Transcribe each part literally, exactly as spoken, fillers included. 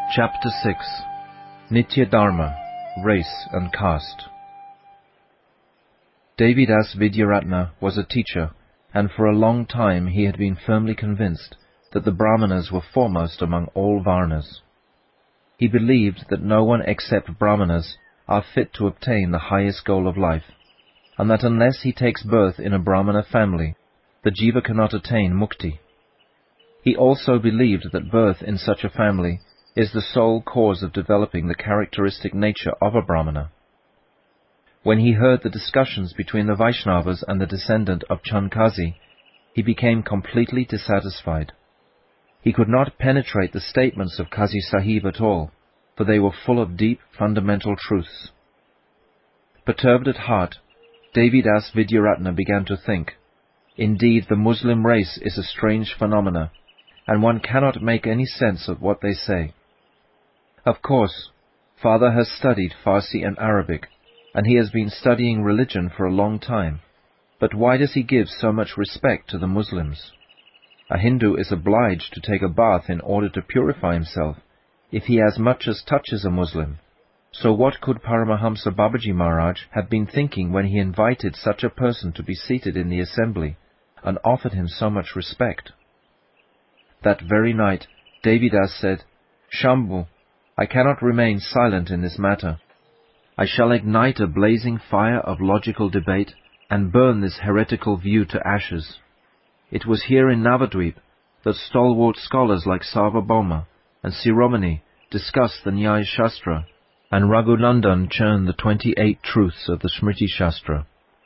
Chapter six. Nitya Dharma, Race and Caste. Devidas Vidyaratna was a teacher, and for a long time he had been firmly convinced that the Brahmanas were foremost among all Varnas. He believed that no one except Brahmanas are fit to obtain the highest goal of life, and that unless he takes birth in a Brahmana family, the jiva cannot attain mukti. He also believed that birth in such a family is the sole cause of developing the characteristic nature of a Brahmana. When he heard the discussions between the Vaishnavas and the descendant of Chankazi, he became completely dissatisfied. He could not penetrate the statements of Kazi Sahib at all, for they were full of deep, fundamental truths. Perturbed at heart, Devidas Vidyaratna began to think, indeed the Muslim race is a strange phenomena, and one cannot make any sense of what they say. Of course, Father has studied Farsi and Arabic, and he has been studying religion for a long time, but why does he give so much respect to the Muslims? A Hindu is obliged to take a bath in order to purify himself, if he as much as touches a Muslim. So what could Paramahamsa Babaji Maharaj have been thinking when he invited such a person to be seated in the assembly, and offered him so much respect? That very night, Devidas said, "Shambhu, I cannot remain silent in this matter. I shall ignite a blazing fire of logical debate and burn this heretical view to ashes. It was here in Navadvip that stalwart scholars like Sarvabhauma and Siromani discussed the Nyaya Shastra, and Raghunandan churned the twenty-eight truths of the Smriti Shastra.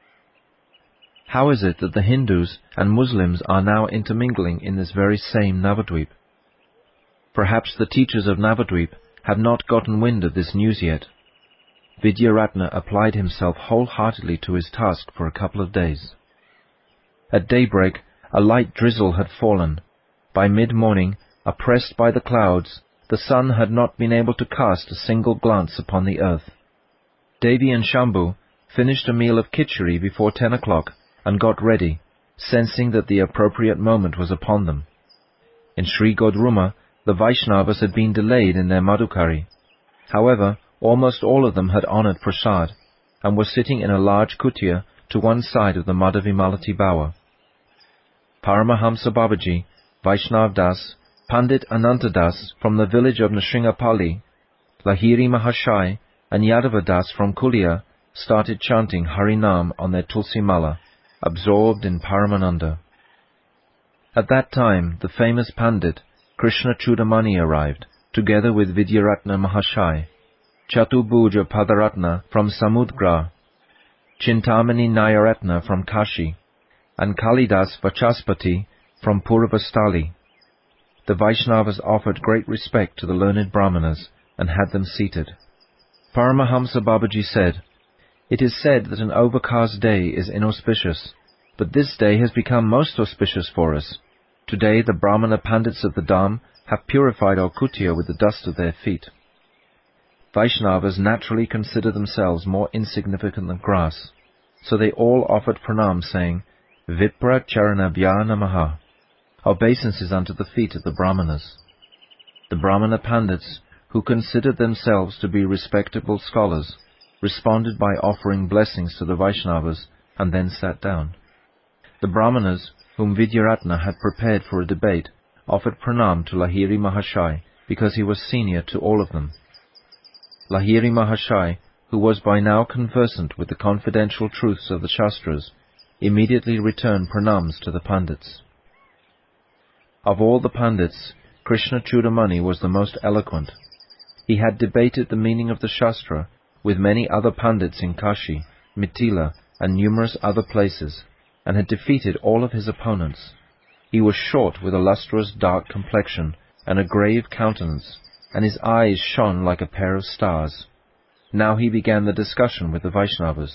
How is it that the Hindus and Muslims are now intermingling in this very same Navadvip? Perhaps the teachers of Navadvip have not gotten wind of this news yet." Vidyaratna applied himself wholeheartedly to his task for a couple of days. At daybreak, a light drizzle had fallen. By mid-morning, oppressed by the clouds, the sun had not been able to cast a single glance upon the earth. Devi and Shambhu finished a meal of khichdi before ten o'clock and got ready, sensing that the appropriate moment was upon them. In Sri Godruma, the Vaishnavas had been delayed in their Madhukari. However, almost all of them had honoured prasad, and were sitting in a large kutia to one side of the Madhavimalati Bower. Paramahamsa Babaji, Vaishnav Das, Pandit Anantadas from the village of Nrsimhapalli, Lahiri Mahashai, and Yadava Das from Kulia started chanting Harinam on their Tulsi Mala, absorbed in Paramananda. At that time, the famous Pandit Krishna Chudamani arrived, together with Vidyaratna Mahashai, Chatubhuja Padaratna from Samudgra, Chintamani Nayaratna from Kashi, and Kalidas Vachaspati from Purvastali. The Vaishnavas offered great respect to the learned Brahmanas and had them seated. Paramahamsa Babaji said, "It is said that an overcast day is inauspicious, but this day has become most auspicious for us. Today the Brahmana Pandits of the Dham have purified our kutia with the dust of their feet." Vaishnavas naturally consider themselves more insignificant than grass, so they all offered pranam, saying, "Vipra Charanabhya Namaha." Obeisances unto the feet of the Brahmanas. The Brahmana Pandits, who considered themselves to be respectable scholars, responded by offering blessings to the Vaishnavas and then sat down. The Brahmanas, whom Vidyaratna had prepared for a debate, offered pranam to Lahiri Mahashai because he was senior to all of them. Lahiri Mahashai, who was by now conversant with the confidential truths of the Shastras, immediately returned pranams to the Pandits. Of all the Pandits, Krishna Chudamani was the most eloquent. He had debated the meaning of the Shastra with many other Pandits in Kashi, Mithila, and numerous other places, and had defeated all of his opponents. He was short with a lustrous dark complexion and a grave countenance, and his eyes shone like a pair of stars. Now he began the discussion with the Vaishnavas.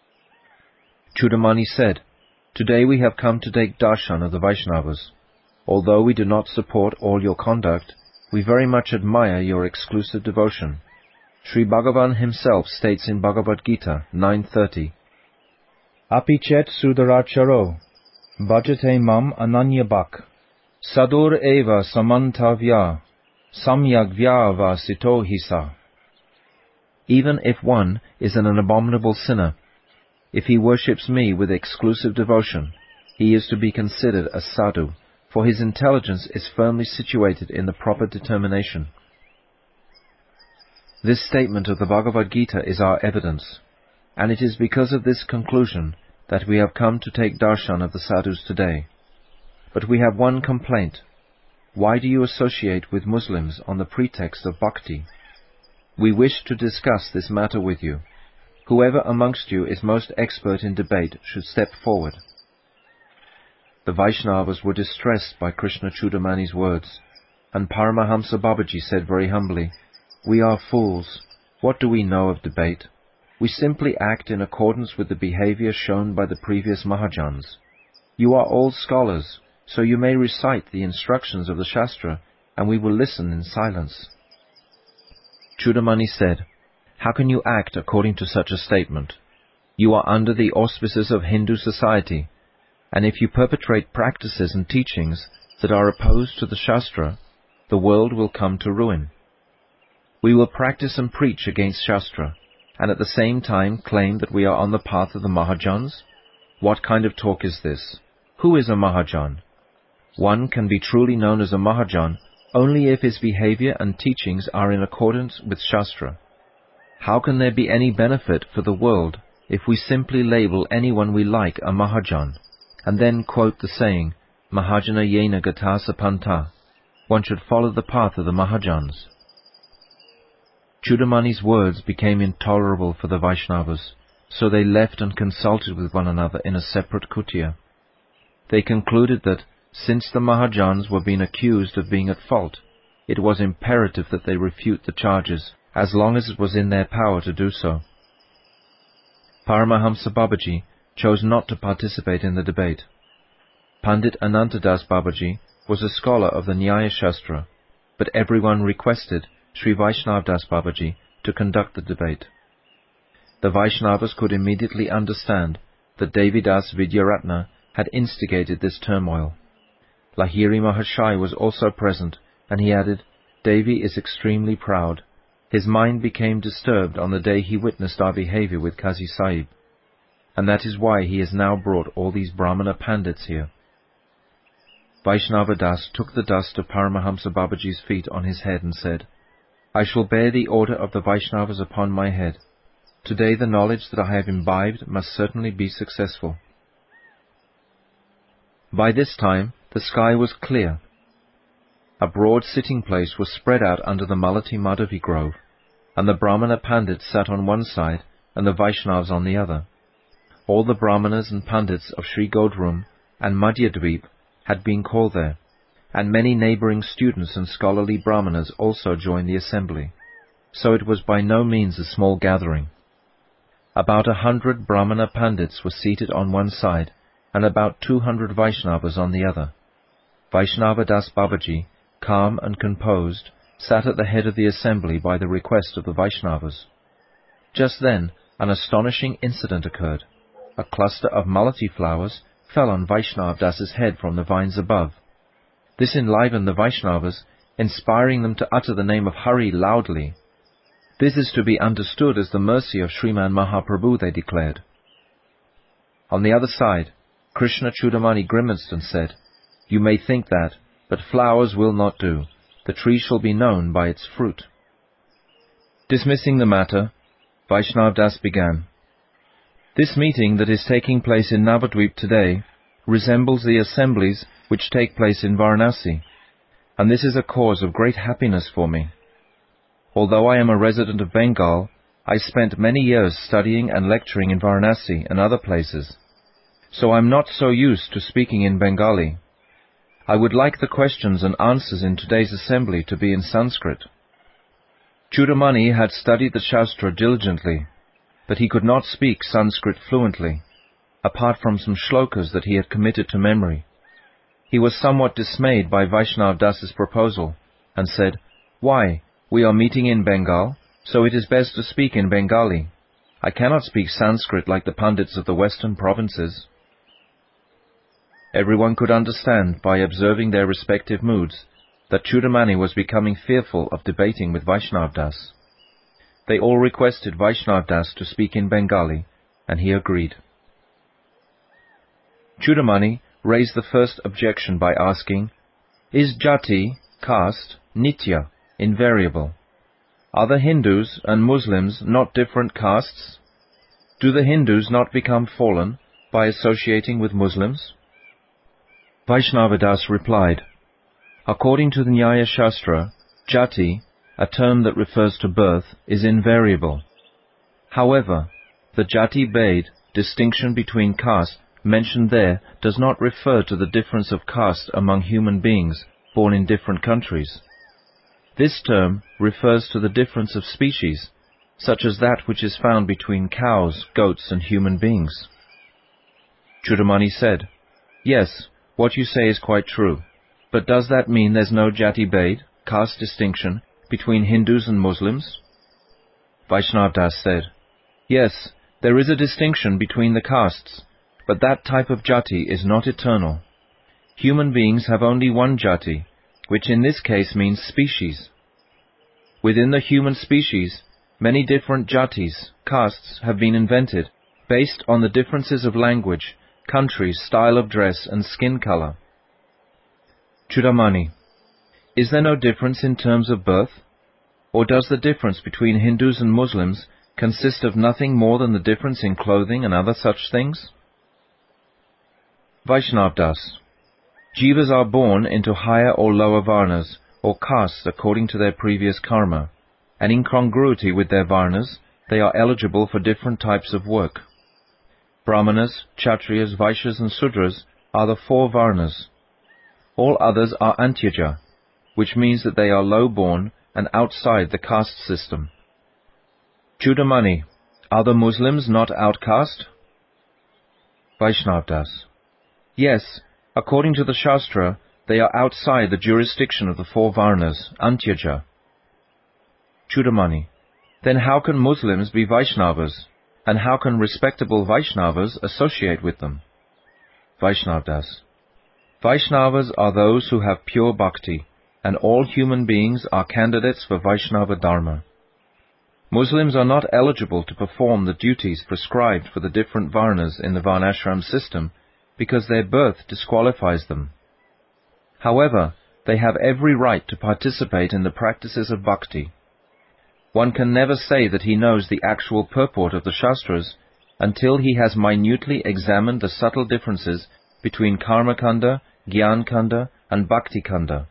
Chudamani said, "Today we have come to take darshan of the Vaishnavas. Although we do not support all your conduct, we very much admire your exclusive devotion. Sri Bhagavan himself states in Bhagavad Gita nine thirty, Apichet Sudaracharo, Bhajate Mam Ananyabhak, Sadur Eva Samantavya, Samyagvyava sito hisa. Even if one is an abominable sinner, if he worships me with exclusive devotion, he is to be considered a sadhu, for his intelligence is firmly situated in the proper determination. This statement of the Bhagavad Gita is our evidence, and it is because of this conclusion that we have come to take darshan of the sadhus today. But we have one complaint. Why do you associate with Muslims on the pretext of bhakti? We wish to discuss this matter with you. Whoever amongst you is most expert in debate should step forward. The Vaishnavas were distressed by Krishna Chudamani's words, and Paramahamsa Babaji said very humbly, "We are fools. What do we know of debate? We simply act in accordance with the behavior shown by the previous Mahajans. You are all scholars, so you may recite the instructions of the Shastra, and we will listen in silence." Chudamani said, "How can you act according to such a statement? You are under the auspices of Hindu society, and if you perpetrate practices and teachings that are opposed to the Shastra, the world will come to ruin. We will practice and preach against Shastra, and at the same time claim that we are on the path of the Mahajans? What kind of talk is this? Who is a Mahajan? One can be truly known as a Mahajan only if his behavior and teachings are in accordance with Shastra. How can there be any benefit for the world if we simply label anyone we like a Mahajan, and then quote the saying, Mahajana yena gata sapanta? One should follow the path of the Mahajans." Chudamani's words became intolerable for the Vaishnavas, so they left and consulted with one another in a separate kutia. They concluded that, since the Mahajans were being accused of being at fault, it was imperative that they refute the charges, as long as it was in their power to do so. Paramahamsa Babaji chose not to participate in the debate. Pandit Anantadas Babaji was a scholar of the Nyaya Shastra, but everyone requested Sri Vaishnavdas Babaji to conduct the debate. The Vaishnavas could immediately understand that Devidas Vidyaratna had instigated this turmoil. Lahiri Mahashai was also present, and he added, "Devi is extremely proud. His mind became disturbed on the day he witnessed our behavior with Qazi Sahib, and that is why he has now brought all these Brahmana Pandits here." Vaishnava Das took the dust of Paramahamsa Babaji's feet on his head and said, "I shall bear the order of the Vaishnavas upon my head. Today the knowledge that I have imbibed must certainly be successful." By this time the sky was clear. A broad sitting place was spread out under the Malati Madhavi grove, and the Brahmana Pandits sat on one side and the Vaishnavas on the other. All the Brahmanas and Pandits of Sri Godrum and Madhyadweep had been called there, and many neighbouring students and scholarly Brahmanas also joined the assembly, so it was by no means a small gathering. About a hundred Brahmana Pandits were seated on one side, and about two hundred Vaishnavas on the other. Vaishnava Das Babaji, calm and composed, sat at the head of the assembly by the request of the Vaishnavas. Just then, an astonishing incident occurred. A cluster of Malati flowers fell on Vaishnav Das's head from the vines above. This enlivened the Vaishnavas, inspiring them to utter the name of Hari loudly. This is to be understood as the mercy of Sriman Mahaprabhu, they declared. On the other side, Krishna Chudamani grimaced and said, "You may think that, but flowers will not do. The tree shall be known by its fruit." Dismissing the matter, Vaishnav Das began, "This meeting that is taking place in Navadvip today resembles the assemblies which take place in Varanasi, and this is a cause of great happiness for me. Although I am a resident of Bengal, I spent many years studying and lecturing in Varanasi and other places, so I am not so used to speaking in Bengali. I would like the questions and answers in today's assembly to be in Sanskrit." Chudamani had studied the Shastra diligently, but he could not speak Sanskrit fluently, apart from some shlokas that he had committed to memory. He was somewhat dismayed by Vaishnav Das's proposal, and said, "Why, we are meeting in Bengal, so it is best to speak in Bengali. I cannot speak Sanskrit like the Pandits of the western provinces." Everyone could understand, by observing their respective moods, that Chudamani was becoming fearful of debating with Vaishnavdas. They all requested Vaishnavdas to speak in Bengali, and he agreed. Chudamani raised the first objection by asking, "Is jati, caste, nitya, invariable? Are the Hindus and Muslims not different castes? Do the Hindus not become fallen by associating with Muslims?" Vaishnavadas replied, "According to the Nyaya Shastra, jati, a term that refers to birth, is invariable. However, the jati bhed, distinction between caste, mentioned there does not refer to the difference of caste among human beings born in different countries. This term refers to the difference of species, such as that which is found between cows, goats, and human beings." Chudamani said, "Yes, what you say is quite true. But does that mean there's no jati bhed, caste distinction, between Hindus and Muslims?" Vaishnavdas said, "Yes, there is a distinction between the castes, but that type of jati is not eternal. Human beings have only one jati, which in this case means species. Within the human species, many different jatis, castes, have been invented, based on the differences of language, country, style of dress, and skin color." Chudamani: "Is there no difference in terms of birth? Or does the difference between Hindus and Muslims consist of nothing more than the difference in clothing and other such things?" Vaishnavdas: "Jivas are born into higher or lower varnas, or castes according to their previous karma, and in congruity with their varnas, they are eligible for different types of work. Brahmanas, Kshatriyas, Vaishyas, and Sudras are the four varnas. All others are antyaja, which means that they are low-born and outside the caste system." Chudamani: "Are the Muslims not outcast?" Vaishnavdas: "Yes, according to the Shastra, they are outside the jurisdiction of the four varnas, antyaja." Chudamani: "Then how can Muslims be Vaishnavas, and how can respectable Vaishnavas associate with them?" Vaishnavdas: "Vaishnavas are those who have pure bhakti, and all human beings are candidates for Vaishnava dharma. Muslims are not eligible to perform the duties prescribed for the different varnas in the varnashram system because their birth disqualifies them. However, they have every right to participate in the practices of bhakti. One can never say that he knows the actual purport of the Shastras until he has minutely examined the subtle differences between Karmakanda, Gyan-kanda, and Bhakti-kanda."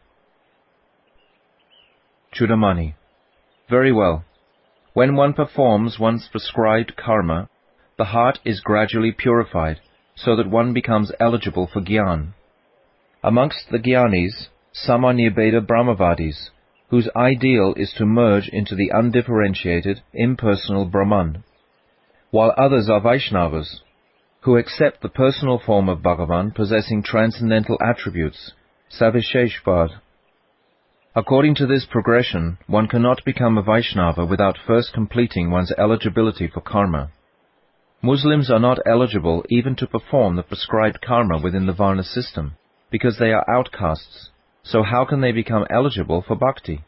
Chudamani: "Very well. When one performs one's prescribed karma, the heart is gradually purified, so that one becomes eligible for Gyan. Amongst the Gyanis, some are Nirbheda Brahmavadis, whose ideal is to merge into the undifferentiated, impersonal Brahman, while others are Vaishnavas, who accept the personal form of Bhagavan possessing transcendental attributes, Savisheshvad. According to this progression, one cannot become a Vaishnava without first completing one's eligibility for karma. Muslims are not eligible even to perform the prescribed karma within the Varna system, because they are outcasts, so how can they become eligible for bhakti?"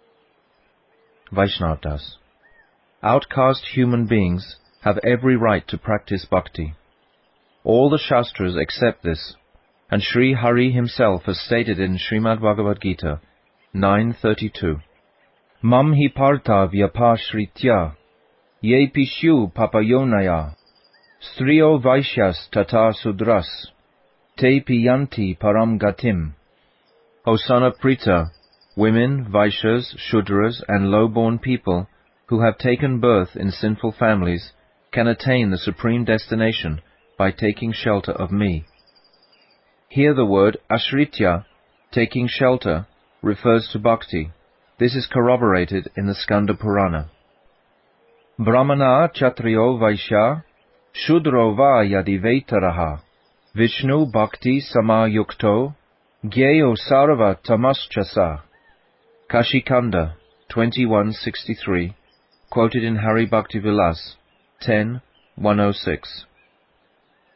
Vaishnavdas: "Outcast human beings have every right to practice bhakti. All the Shastras accept this, and Sri Hari himself has stated in Srimad Bhagavad Gita nine thirty-two, "Mam hi partha vyapashritya, ye pishu papayonaya, strio vaishyas tata sudras, te piyanti param gatim." O son of Pritha, women, Vaishyas, Shudras, and low-born people who have taken birth in sinful families can attain the supreme destination by taking shelter of me. Here the word ashritya, taking shelter, refers to bhakti. This is corroborated in the Skanda Purana. "Brahmana Kshatriyo Vaishya Shudro va yadi veitaraha Vishnu bhakti samayukto Gyeyo sarva tamaschasa." Kashikanda twenty-one sixty-three, quoted in Hari Bhakti Vilas ten one oh six.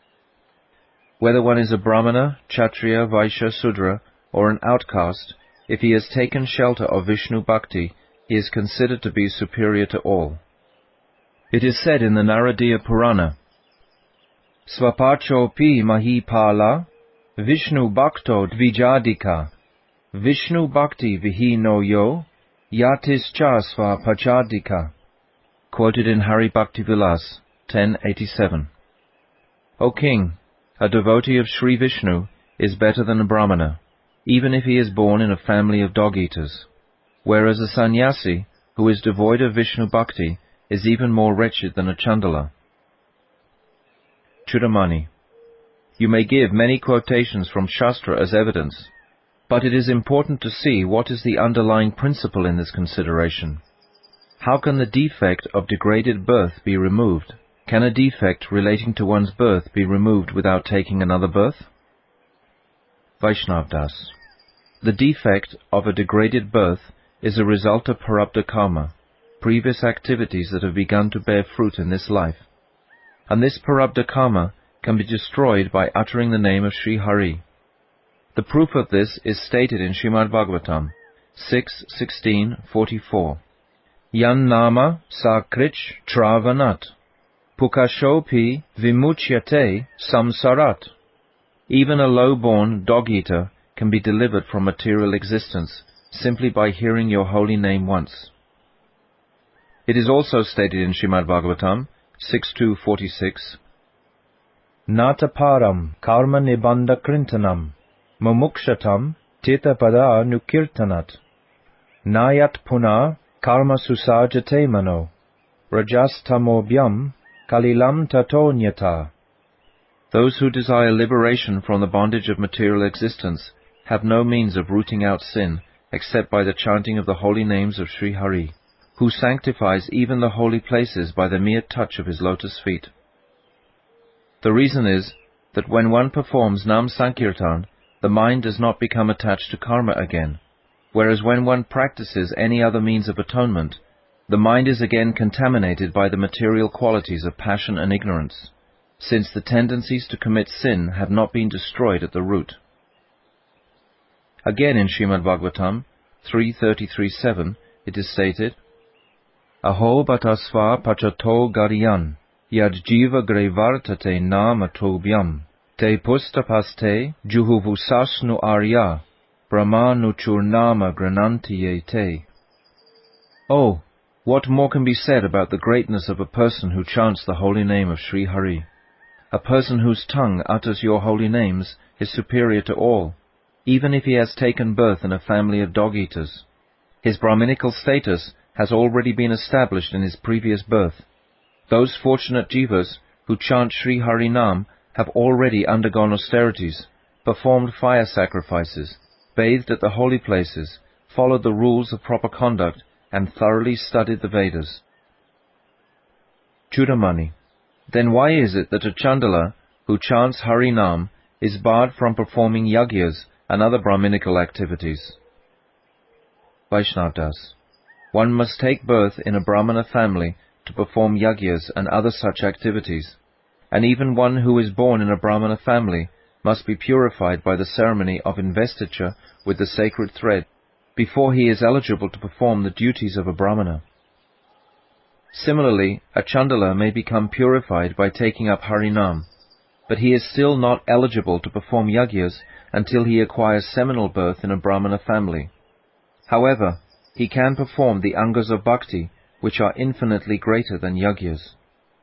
Whether one is a Brahmana, Kshatriya, Vaishya, Sudra, or an outcast, if he has taken shelter of Vishnu Bhakti, he is considered to be superior to all. It is said in the Naradiya Purana, Svapachopi Mahipala Vishnu Bhakto Dvijadika Vishnu Bhakti Vihino Yo Yatischa Svapachadika, quoted in Hari Bhakti Vilas ten eighty-seven. O king, a devotee of Sri Vishnu is better than a Brahmana, even if he is born in a family of dog-eaters, whereas a sannyasi who is devoid of Vishnu Bhakti is even more wretched than a Chandala. Chudamani. You may give many quotations from Shastra as evidence, but it is important to see what is the underlying principle in this consideration. How can the defect of degraded birth be removed? Can a defect relating to one's birth be removed without taking another birth? Vaishnavdas. The defect of a degraded birth is a result of parabdha karma, previous activities that have begun to bear fruit in this life. And this parabdha karma can be destroyed by uttering the name of Sri Hari. The proof of this is stated in Srimad Bhagavatam six sixteen forty-four. Yan nama sakrich travanat, pukashopi vimuchyate samsarat. Even a low-born dog-eater can be delivered from material existence simply by hearing your holy name once. It is also stated in Srimad Bhagavatam six two forty-six, Nataparam karma nibandha krintanam mumukshatam titapada nukirtanat nayat puna karma susajate mano rajastamobhyam kalilam tatonyata. Those who desire liberation from the bondage of material existence have no means of rooting out sin except by the chanting of the holy names of Sri Hari, who sanctifies even the holy places by the mere touch of his lotus feet. The reason is that when one performs Nam Sankirtan, the mind does not become attached to karma again, whereas when one practices any other means of atonement, the mind is again contaminated by the material qualities of passion and ignorance, since the tendencies to commit sin have not been destroyed at the root. Again in Srimad Bhagavatam three thirty-three seven, it is stated, Aho batasva pachato gariyan yad jiva grevartate nama tobhyam te pustapaste juhuvusasnu arya brahma nuchurnama granantiye te. Oh, what more can be said about the greatness of a person who chants the holy name of Sri Hari? A person whose tongue utters your holy names is superior to all, even if he has taken birth in a family of dog-eaters. His Brahminical status has already been established in his previous birth. Those fortunate jivas who chant Sri Hari Nam have already undergone austerities, performed fire sacrifices, bathed at the holy places, followed the rules of proper conduct, and thoroughly studied the Vedas. Chudamani. Then why is it that a Chandala who chants Hari Nam is barred from performing yagyas and other Brahminical activities? Vaishnavdas. One must take birth in a Brahmana family to perform yagyas and other such activities, and even one who is born in a Brahmana family must be purified by the ceremony of investiture with the sacred thread before he is eligible to perform the duties of a Brahmana. Similarly, a Chandala may become purified by taking up Harinam, but he is still not eligible to perform yagyas until he acquires seminal birth in a Brahmana family. However, he can perform the angas of bhakti, which are infinitely greater than yagyas.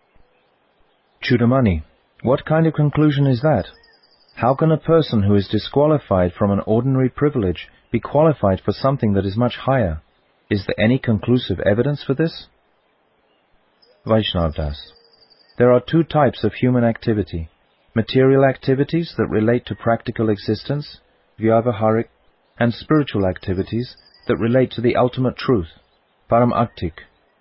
Chudamani. What kind of conclusion is that? How can a person who is disqualified from an ordinary privilege be qualified for something that is much higher? Is there any conclusive evidence for this? Vaishnavdas. There are two types of human activity: material activities that relate to practical existence, vyavaharic, and spiritual activities that relate to the ultimate truth, paramartik.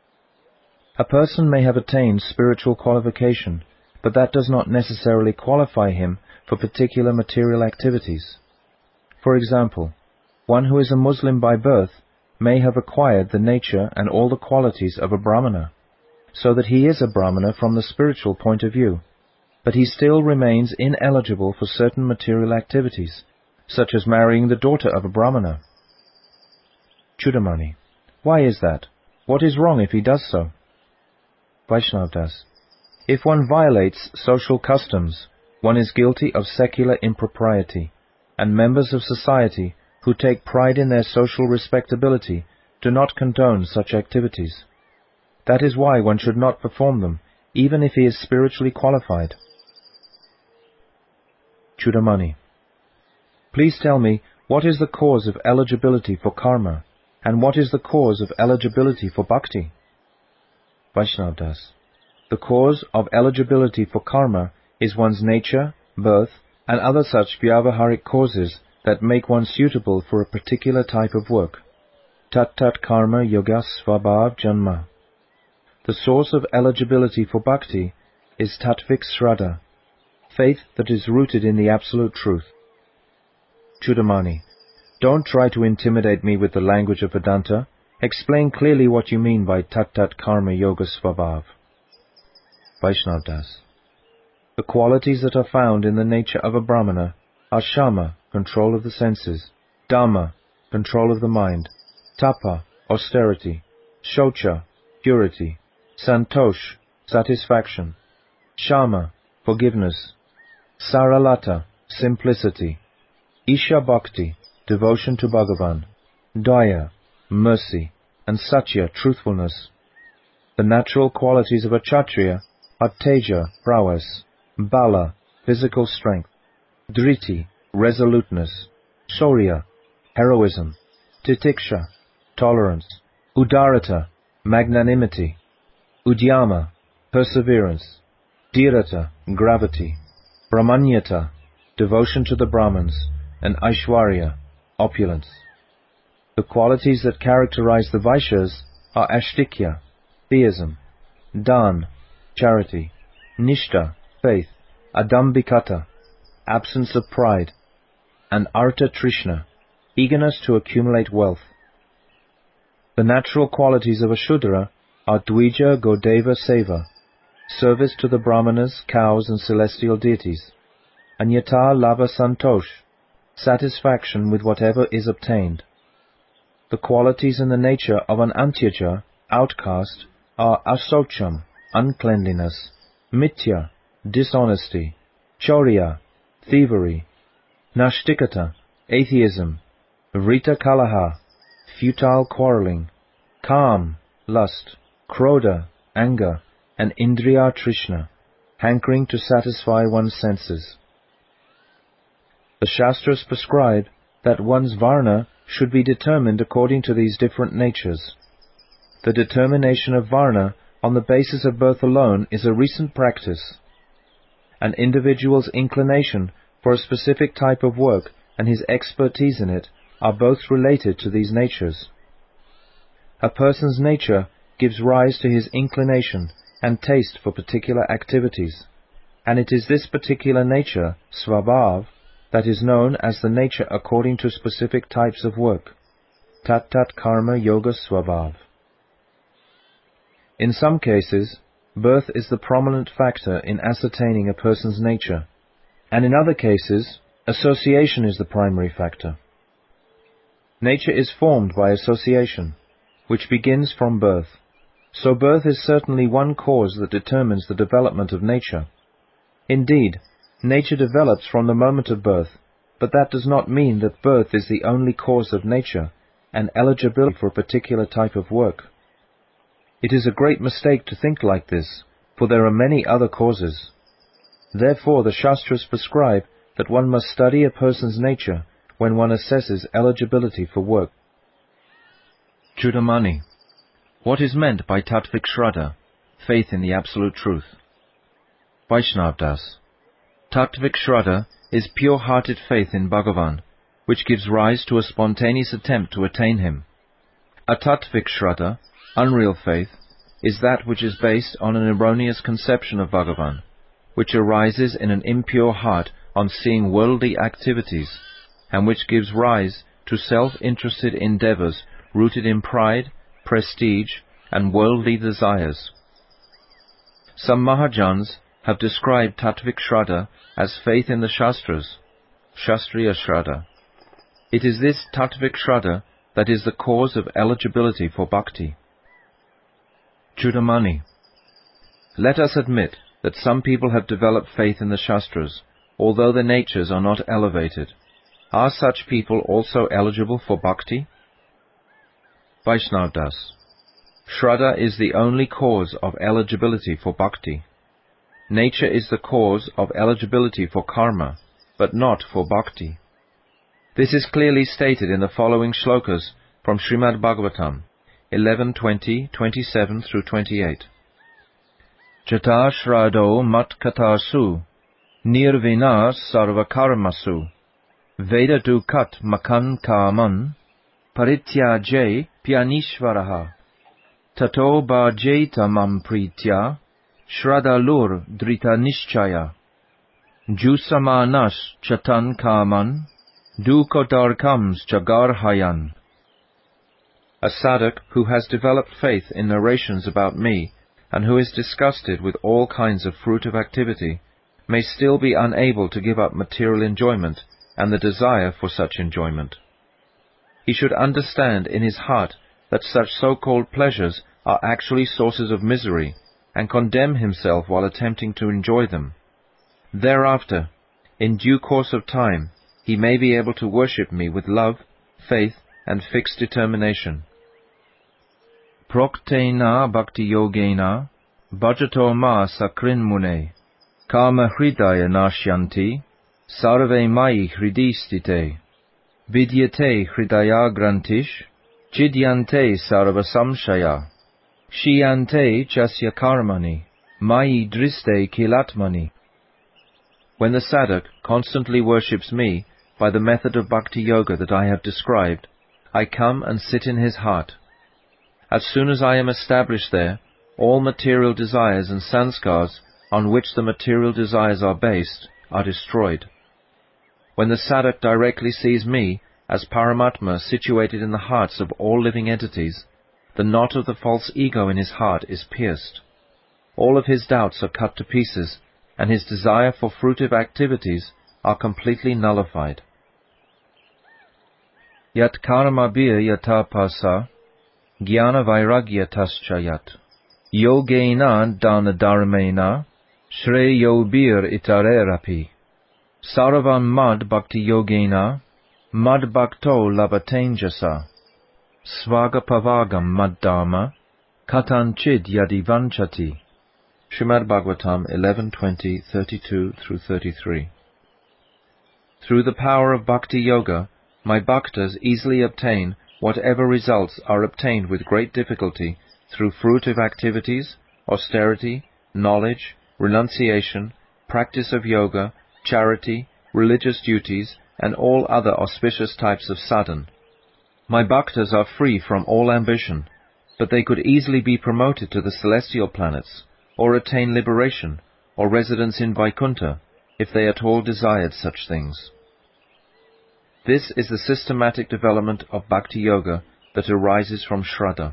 A person may have attained spiritual qualification, but that does not necessarily qualify him for particular material activities. For example, one who is a Muslim by birth may have acquired the nature and all the qualities of a Brahmana, so that he is a Brahmana from the spiritual point of view, but he still remains ineligible for certain material activities, such as marrying the daughter of a Brahmana. Chudamani. Why is that? What is wrong if he does so? Vaishnavdas. If one violates social customs, one is guilty of secular impropriety, and members of society who take pride in their social respectability do not condone such activities. That is why one should not perform them, even if he is spiritually qualified. Chudamani. Please tell me, what is the cause of eligibility for karma, and what is the cause of eligibility for bhakti? Vaishnavdas. The cause of eligibility for karma is one's nature, birth, and other such vyavaharic causes that make one suitable for a particular type of work. Tat tat karma yoga svabhav janma. The source of eligibility for bhakti is tattvik shraddha, faith that is rooted in the absolute truth. Chudamani. Don't try to intimidate me with the language of Vedanta. Explain clearly what you mean by tat tat karma yoga svabhav. Vaishnavdas. The qualities that are found in the nature of a Brahmana are shama, control of the senses, dhamma, control of the mind, tapa, austerity, shocha, purity, santosh, satisfaction, shama, forgiveness, saralata, simplicity, isha bhakti, devotion to Bhagavan, daya, mercy, and satya, truthfulness. The natural qualities of a kshatriya are teja, prowess, bala, physical strength, driti, resoluteness, shaurya, heroism, titiksha, tolerance, udarata, magnanimity, udyama, perseverance, dhirata, gravity, brahmanyata, devotion to the Brahmins, and aishwarya, opulence. The qualities that characterize the Vaishyas are ashtikya, theism, dan, charity, nishta, faith, adambikata, absence of pride, and arta trishna, eagerness to accumulate wealth. The natural qualities of a Shudra are dvija godeva seva, service to the Brahmanas, cows, and celestial deities, and yata lava santosh, satisfaction with whatever is obtained. The qualities in the nature of an antyaja, outcast, are asocham, uncleanliness, mithya, dishonesty, chaurya, thievery, nashtikata, atheism, vrita kalaha, futile quarreling, kam, lust, krodha, anger, and indriya trishna, hankering to satisfy one's senses. The Shastras prescribe that one's varna should be determined according to these different natures. The determination of varna on the basis of birth alone is a recent practice. An individual's inclination for a specific type of work and his expertise in it are both related to these natures. A person's nature gives rise to his inclination and taste for particular activities, and it is this particular nature, svabhav, that is known as the nature according to specific types of work, tat tat karma yoga svabhav. In some cases, birth is the prominent factor in ascertaining a person's nature, and in other cases, association is the primary factor. Nature is formed by association, which begins from birth, so birth is certainly one cause that determines the development of nature. Indeed, nature develops from the moment of birth, but that does not mean that birth is the only cause of nature and eligibility for a particular type of work. It is a great mistake to think like this, for there are many other causes. Therefore the Shastras prescribe that one must study a person's nature when one assesses eligibility for work. Chudamani. What is meant by tattvik shraddha, faith in the absolute truth? Vaishnavdas. Tattvik shraddha is pure-hearted faith in Bhagavan, which gives rise to a spontaneous attempt to attain him. A tattvik shraddha, unreal faith, is that which is based on an erroneous conception of Bhagavan, which arises in an impure heart on seeing worldly activities, and which gives rise to self-interested endeavors rooted in pride, prestige, and worldly desires. Some Mahajans have described tattvik shraddha as faith in the Shastras, Shastriya shraddha. It is this tattvik shraddha that is the cause of eligibility for bhakti. Chudamani. Let us admit that some people have developed faith in the Shastras, although their natures are not elevated. Are such people also eligible for bhakti? Vaishnavdas. Shraddha is the only cause of eligibility for bhakti. Nature is the cause of eligibility for karma, but not for bhakti. This is clearly stated in the following shlokas from Srimad Bhagavatam, eleven twenty, twenty-seven through twenty-eight. Jata shradho matkatasu, nirvina sarvakarmasu, veda dukat makan kaman, parityaje pyanishvaraha, tato bhajeta mam pritya, shradhalur drita nishchaya, jusamanas chatan kaman, dukodarkams jagarhayan. A sadhak who has developed faith in narrations about me, and who is disgusted with all kinds of fruitive activity, may still be unable to give up material enjoyment and the desire for such enjoyment. He should understand in his heart that such so-called pleasures are actually sources of misery, and condemn himself while attempting to enjoy them. Thereafter, in due course of time, he may be able to worship me with love, faith, and fixed determination. Proktena bhakti yogena, bhajato ma sakrin mune, kama hridaya nashyanti, sarve mai hridistite, vidyate hridaya grantish, chidyante sarva samshaya, shiyante chasya karmani, mai driste kilatmani. When the sadhak constantly worships me by the method of bhakti yoga that I have described, I come and sit in his heart. As soon as I am established there, all material desires and sanskars on which the material desires are based are destroyed. When the sadhak directly sees me as Paramatma situated in the hearts of all living entities, the knot of the false ego in his heart is pierced. All of his doubts are cut to pieces, and his desire for fruitive activities are completely nullified. Yat karmabir yatapasa, jnana vairagya taschayat, yogena dana dharmena, shreyobir itarerapi, sarvam mad bhakti yogena, mad bhakto labatenjasa, svagapavagam mad dharma, katanchid yadivanchati. Srimad Bhagavatam eleven twenty, thirty-two through thirty-three. Through the power of bhakti yoga, my bhaktas easily obtain whatever results are obtained with great difficulty through fruitive activities, austerity, knowledge, renunciation, practice of yoga, charity, religious duties, and all other auspicious types of sadhana. My bhaktas are free from all ambition, but they could easily be promoted to the celestial planets, or attain liberation, or residence in Vaikuntha, if they at all desired such things. This is the systematic development of bhakti yoga that arises from Shraddha.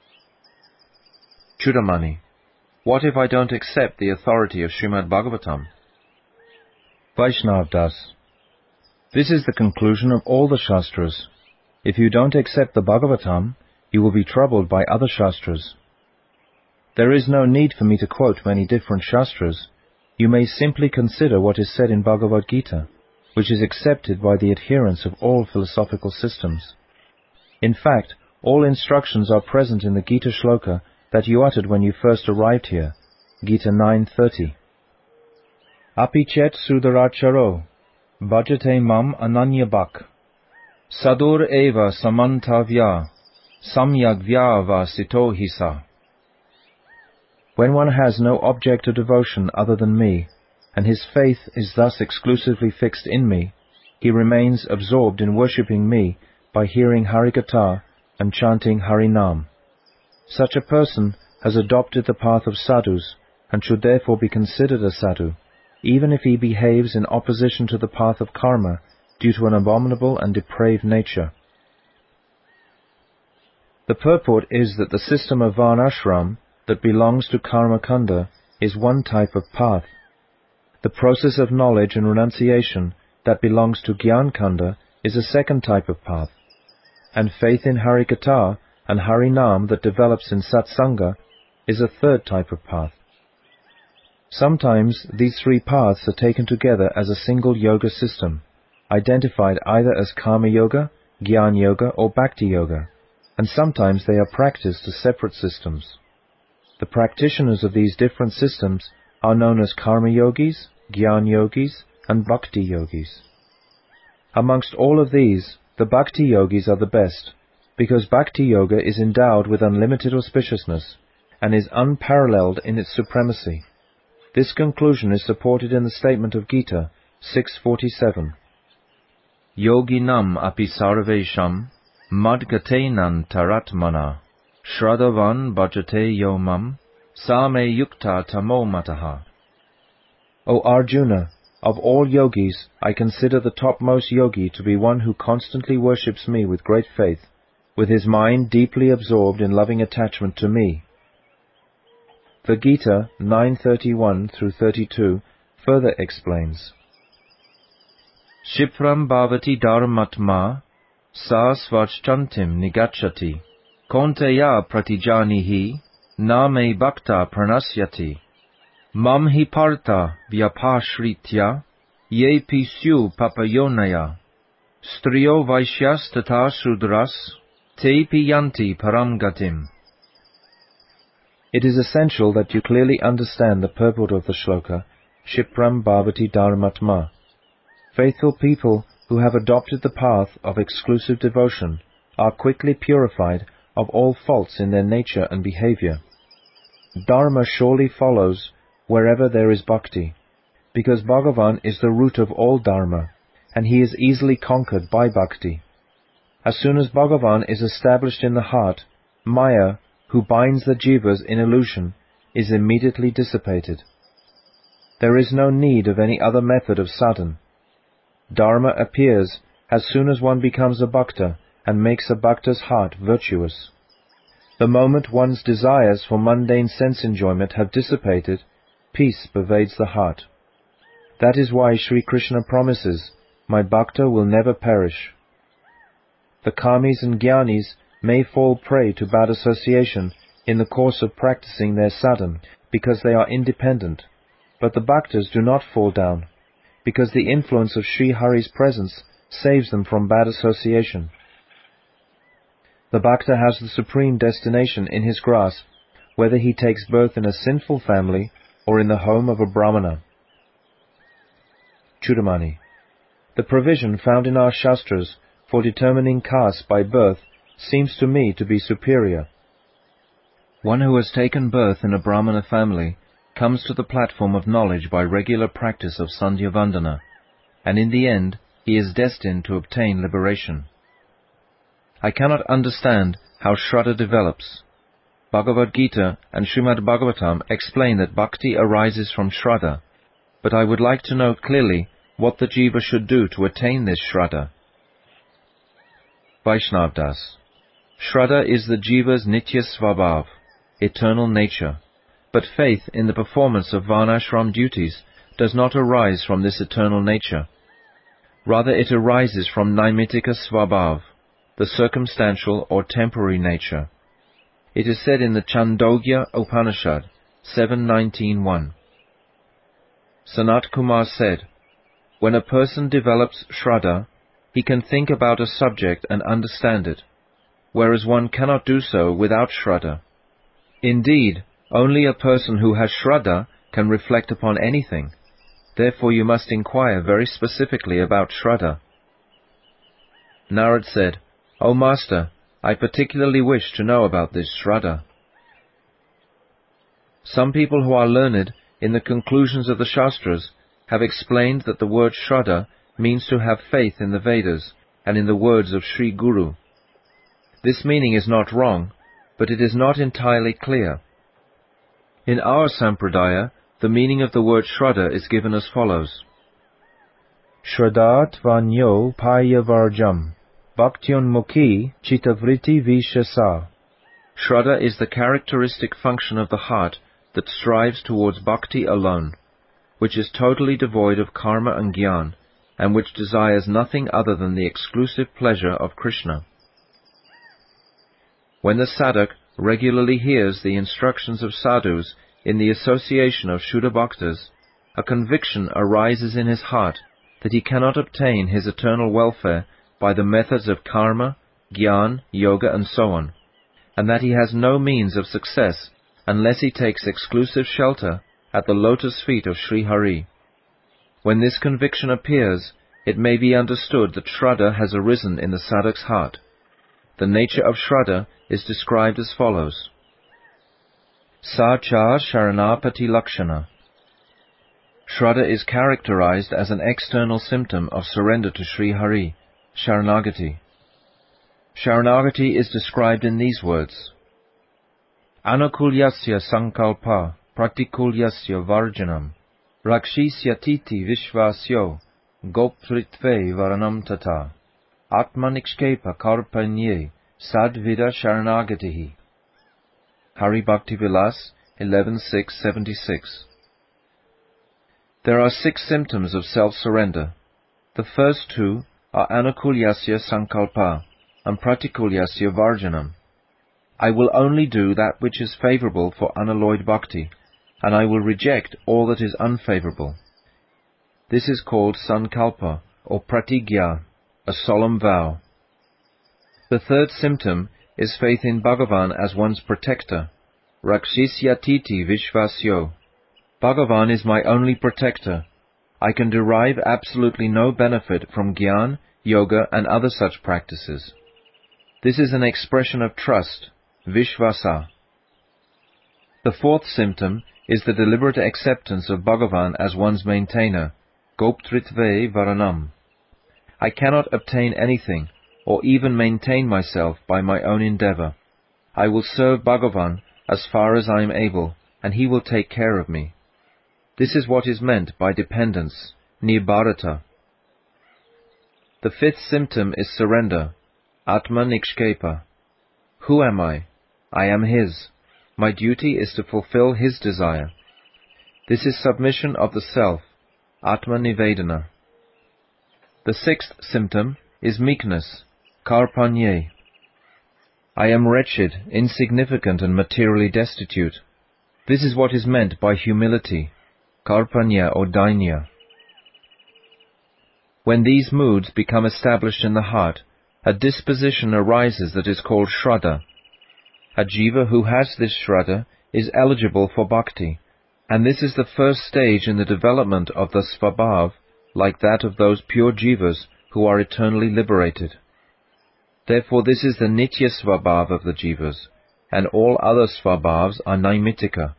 Chudamani. What if I don't accept the authority of Srimad Bhagavatam? Vaishnavdas. This is the conclusion of all the Shastras. If you don't accept the Bhagavatam, you will be troubled by other Shastras. There is no need for me to quote many different Shastras. You may simply consider what is said in Bhagavad Gita, which is accepted by the adherents of all philosophical systems. In fact, all instructions are present in the Gita shloka that you uttered when you first arrived here, Gita nine thirty. Apichet sudaracharo, bhajate mam ananyabhak, sadur eva samantavya, samyagvyava sitohisa. When one has no object of devotion other than me, and his faith is thus exclusively fixed in me, he remains absorbed in worshipping me by hearing Harikatha and chanting Harinam. Such a person has adopted the path of sadhus, and should therefore be considered a sadhu, even if he behaves in opposition to the path of karma due to an abominable and depraved nature. The purport is that the system of Varnashram that belongs to Karma Kanda is one type of path. The process of knowledge and renunciation that belongs to Gyan Kanda is a second type of path. and faith in Harikatha and Harinam that develops in Satsanga is a third type of path. Sometimes these three paths are taken together as a single yoga system, identified either as Karma Yoga, Jnana Yoga, or Bhakti Yoga, and sometimes they are practiced as separate systems. The practitioners of these different systems are known as Karma Yogis, Jnana Yogis, and Bhakti Yogis. Amongst all of these, the Bhakti Yogis are the best, because Bhakti Yoga is endowed with unlimited auspiciousness, and is unparalleled in its supremacy. This conclusion is supported in the statement of Gita six forty-seven. Yoginam api sarvesham madgatenan taratmana shradhavan bhajate yomam same yukta tamo mataha. O Arjuna, of all yogis, I consider the topmost yogi to be one who constantly worships me with great faith, with his mind deeply absorbed in loving attachment to me. The Gita nine thirty-one through thirty-two further explains, Shipram bhavati dharmatma sa svachchantim nigachati konteya pratijanihi na me bhakta pranasyati mam hi partha vyapashritya ye pisyu papayonaya striyo vaishyas tata sudras te piyanti param gatim. It is essential that you clearly understand the purport of the shloka, Shipram bhavati dharmatma. Faithful people who have adopted the path of exclusive devotion are quickly purified of all faults in their nature and behavior. Dharma surely follows wherever there is bhakti, because Bhagavan is the root of all dharma, and he is easily conquered by bhakti. As soon as Bhagavan is established in the heart, Maya, who binds the jivas in illusion, is immediately dissipated. There is no need of any other method of sadhana. Dharma appears as soon as one becomes a bhakta and makes a bhakta's heart virtuous. The moment one's desires for mundane sense enjoyment have dissipated, peace pervades the heart. That is why Sri Krishna promises, my bhakta will never perish. The karmis and jnanis may fall prey to bad association in the course of practicing their sadhana, because they are independent, but the bhaktas do not fall down, because the influence of Sri Hari's presence saves them from bad association. The bhakta has the supreme destination in his grasp, whether he takes birth in a sinful family or in the home of a brahmana. Chudamani. The provision found in our Shastras for determining caste by birth seems to me to be superior. One who has taken birth in a brahmana family comes to the platform of knowledge by regular practice of Sandhya Vandana, and in the end he is destined to obtain liberation. I cannot understand how Shraddha develops. Bhagavad Gita and Srimad Bhagavatam explain that bhakti arises from Shraddha, but I would like to know clearly what the jiva should do to attain this Shraddha. Vaishnavdas. Shraddha is the jiva's nitya svabhav, eternal nature, but faith in the performance of varnashram duties does not arise from this eternal nature. Rather it arises from naimittika svabhav, the circumstantial or temporary nature. It is said in the Chandogya Upanishad seven nineteen one. Sanat Kumar said, when a person develops Shraddha, he can think about a subject and understand it, whereas one cannot do so without Shraddha. Indeed, only a person who has Shraddha can reflect upon anything. Therefore you must inquire very specifically about Shraddha. Narad said, O Master, I particularly wish to know about this Shraddha. Some people who are learned in the conclusions of the Shastras have explained that the word Shraddha means to have faith in the Vedas and in the words of Sri Guru. This meaning is not wrong, but it is not entirely clear. In our Sampradaya, the meaning of the word Shraddha is given as follows. Shraddha tvanyo payavarjam bhaktyonmukhi chittavriti vishasa. Shraddha is the characteristic function of the heart that strives towards bhakti alone, which is totally devoid of karma and jnana, and which desires nothing other than the exclusive pleasure of Krishna. When the sadhak regularly hears the instructions of sadhus in the association of Shuddha Bhaktas, a conviction arises in his heart that he cannot obtain his eternal welfare by the methods of karma, jnana, yoga, and so on, and that he has no means of success unless he takes exclusive shelter at the lotus feet of Sri Hari. When this conviction appears, it may be understood that Shraddha has arisen in the sadhak's heart. The nature of Shraddha is described as follows. Sa cha Sharanapati Lakshana. Shraddha is characterized as an external symptom of surrender to Sri Hari, Sharanagati. Sharanagati is described in these words. Anukulyasya sankalpa pratikulyasya varjanam rakshisya titi vishvasyo goptritve varanam tata atmanikshkepa karpanye sadvida sharanagatihi. Hari Bhakti Vilas eleven six seventy-six. There are six symptoms of self-surrender. The first two are Anukulyasya Sankalpa and Pratikulyasya Varjanam. I will only do that which is favorable for unalloyed bhakti, and I will reject all that is unfavorable. This is called Sankalpa, or Pratigya, a solemn vow. The third symptom is faith in Bhagavan as one's protector, Rakshisyatiti Vishvasyo. Bhagavan is my only protector. I can derive absolutely no benefit from Jnana, Yoga, and other such practices. This is an expression of trust, Vishvasa. The fourth symptom is the deliberate acceptance of Bhagavan as one's maintainer, Goptritve Varanam. I cannot obtain anything, or even maintain myself by my own endeavor. I will serve Bhagavan as far as I am able, and he will take care of me. This is what is meant by dependence, Nibbharata. The fifth symptom is surrender, Atma Nikshkepa. Who am I? I am his. My duty is to fulfill his desire. This is submission of the self, Atma Nivedana. The sixth symptom is meekness, Karpanye. I am wretched, insignificant, and materially destitute. This is what is meant by humility, Karpanya or Dainya. When these moods become established in the heart, a disposition arises that is called Shraddha. A jiva who has this Shraddha is eligible for bhakti, and this is the first stage in the development of the svabhav, like that of those pure jivas who are eternally liberated. Therefore this is the nitya svabhav of the jivas, and all other svabhavs are naimitika.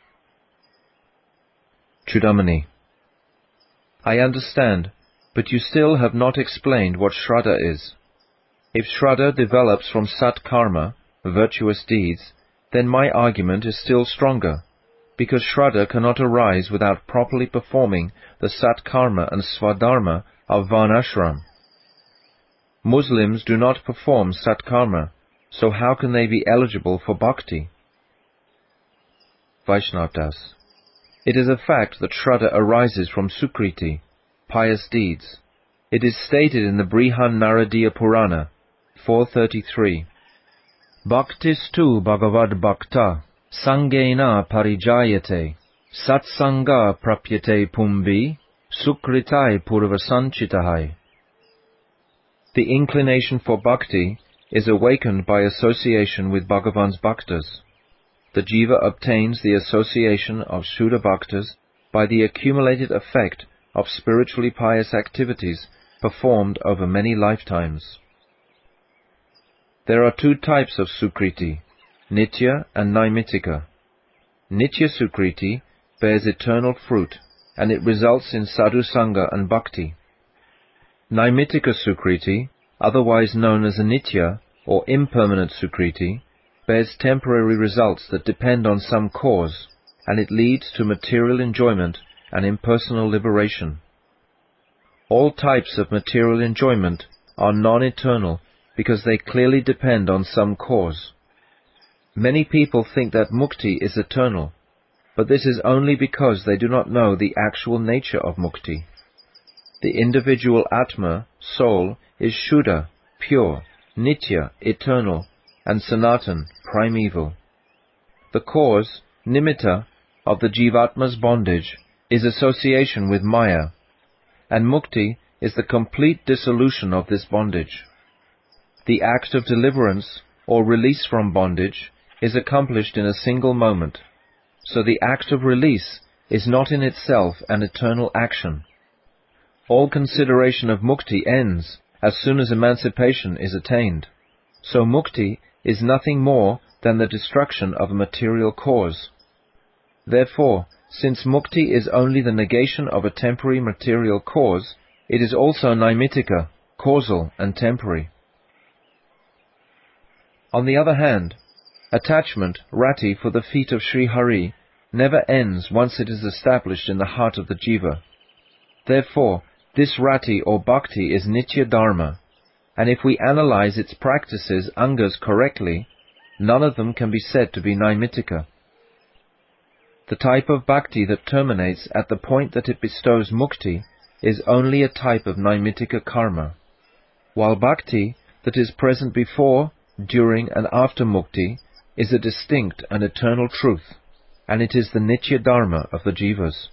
Chudamani. I understand, but you still have not explained what Shraddha is. If Shraddha develops from sat karma, virtuous deeds, then my argument is still stronger, because Shraddha cannot arise without properly performing the sat karma and swadharma of varnashram. Muslims do not perform sat karma, so how can they be eligible for bhakti? Vaishnavdas. It is a fact that Shraddha arises from sukriti, pious deeds. It is stated in the Brihan Naradiya Purana, four thirty-three. Bhaktistu Bhagavad Bhakta Sangena Parijayate Satsanga Prapyate Pumbi Sukritai Purvasanchitahai. The inclination for bhakti is awakened by association with Bhagavan's bhaktas. The jiva obtains the association of Shuddha Bhaktas by the accumulated effect of spiritually pious activities performed over many lifetimes. There are two types of Sukriti, Nitya and Naimitika. Nitya Sukriti bears eternal fruit, and it results in Sadhu Sangha and Bhakti. Naimitika Sukriti, otherwise known as Anitya or impermanent Sukriti, bears temporary results that depend on some cause, and it leads to material enjoyment and impersonal liberation. All types of material enjoyment are non-eternal because they clearly depend on some cause. Many people think that mukti is eternal, but this is only because they do not know the actual nature of mukti. The individual Atma, soul, is Shuddha, pure, Nitya, eternal, and Sanatan, primeval. The cause, nimitta, of the Jivatma's bondage is association with Maya, and mukti is the complete dissolution of this bondage. The act of deliverance, or release from bondage, is accomplished in a single moment, so the act of release is not in itself an eternal action. All consideration of mukti ends as soon as emancipation is attained, so mukti is nothing more than the destruction of a material cause. Therefore, since mukti is only the negation of a temporary material cause, it is also naimittika, causal and temporary. On the other hand, attachment, rati, for the feet of Sri Hari never ends once it is established in the heart of the jiva. Therefore, this rati or bhakti is nitya dharma, and if we analyze its practices, angas, correctly, none of them can be said to be naimittika. The type of bhakti that terminates at the point that it bestows mukti is only a type of naimittika karma, while bhakti that is present before, during and after mukti is a distinct and eternal truth, and it is the nitya dharma of the jivas.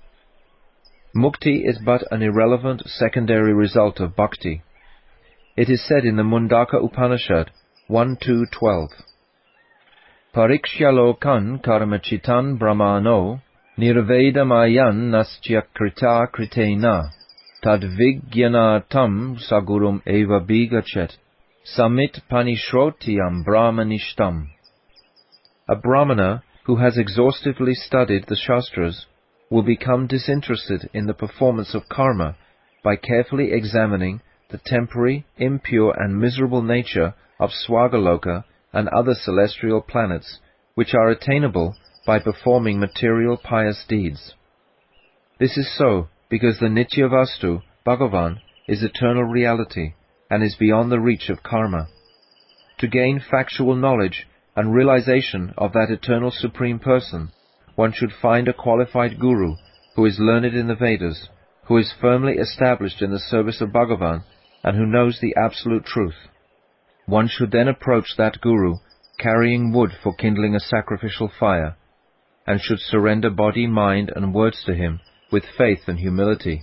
Mukti is but an irrelevant secondary result of bhakti. It is said in the Mundaka Upanishad one two twelve, Parikshya lokan karmachitan brahmano nirvedamayan nasya krita kritena tadvigyanatam sagurum eva bigachet samit panishrotyam brahmanishtam. A brahmana who has exhaustively studied the Shastras will become disinterested in the performance of karma by carefully examining the temporary, impure and miserable nature of Swagaloka and other celestial planets, which are attainable by performing material pious deeds. This is so because the Nitya Vastu, Bhagavan, is eternal reality and is beyond the reach of karma. To gain factual knowledge and realization of that eternal Supreme Person, one should find a qualified guru who is learned in the Vedas, who is firmly established in the service of Bhagavan, and who knows the absolute truth. One should then approach that guru, carrying wood for kindling a sacrificial fire, and should surrender body, mind, and words to him with faith and humility.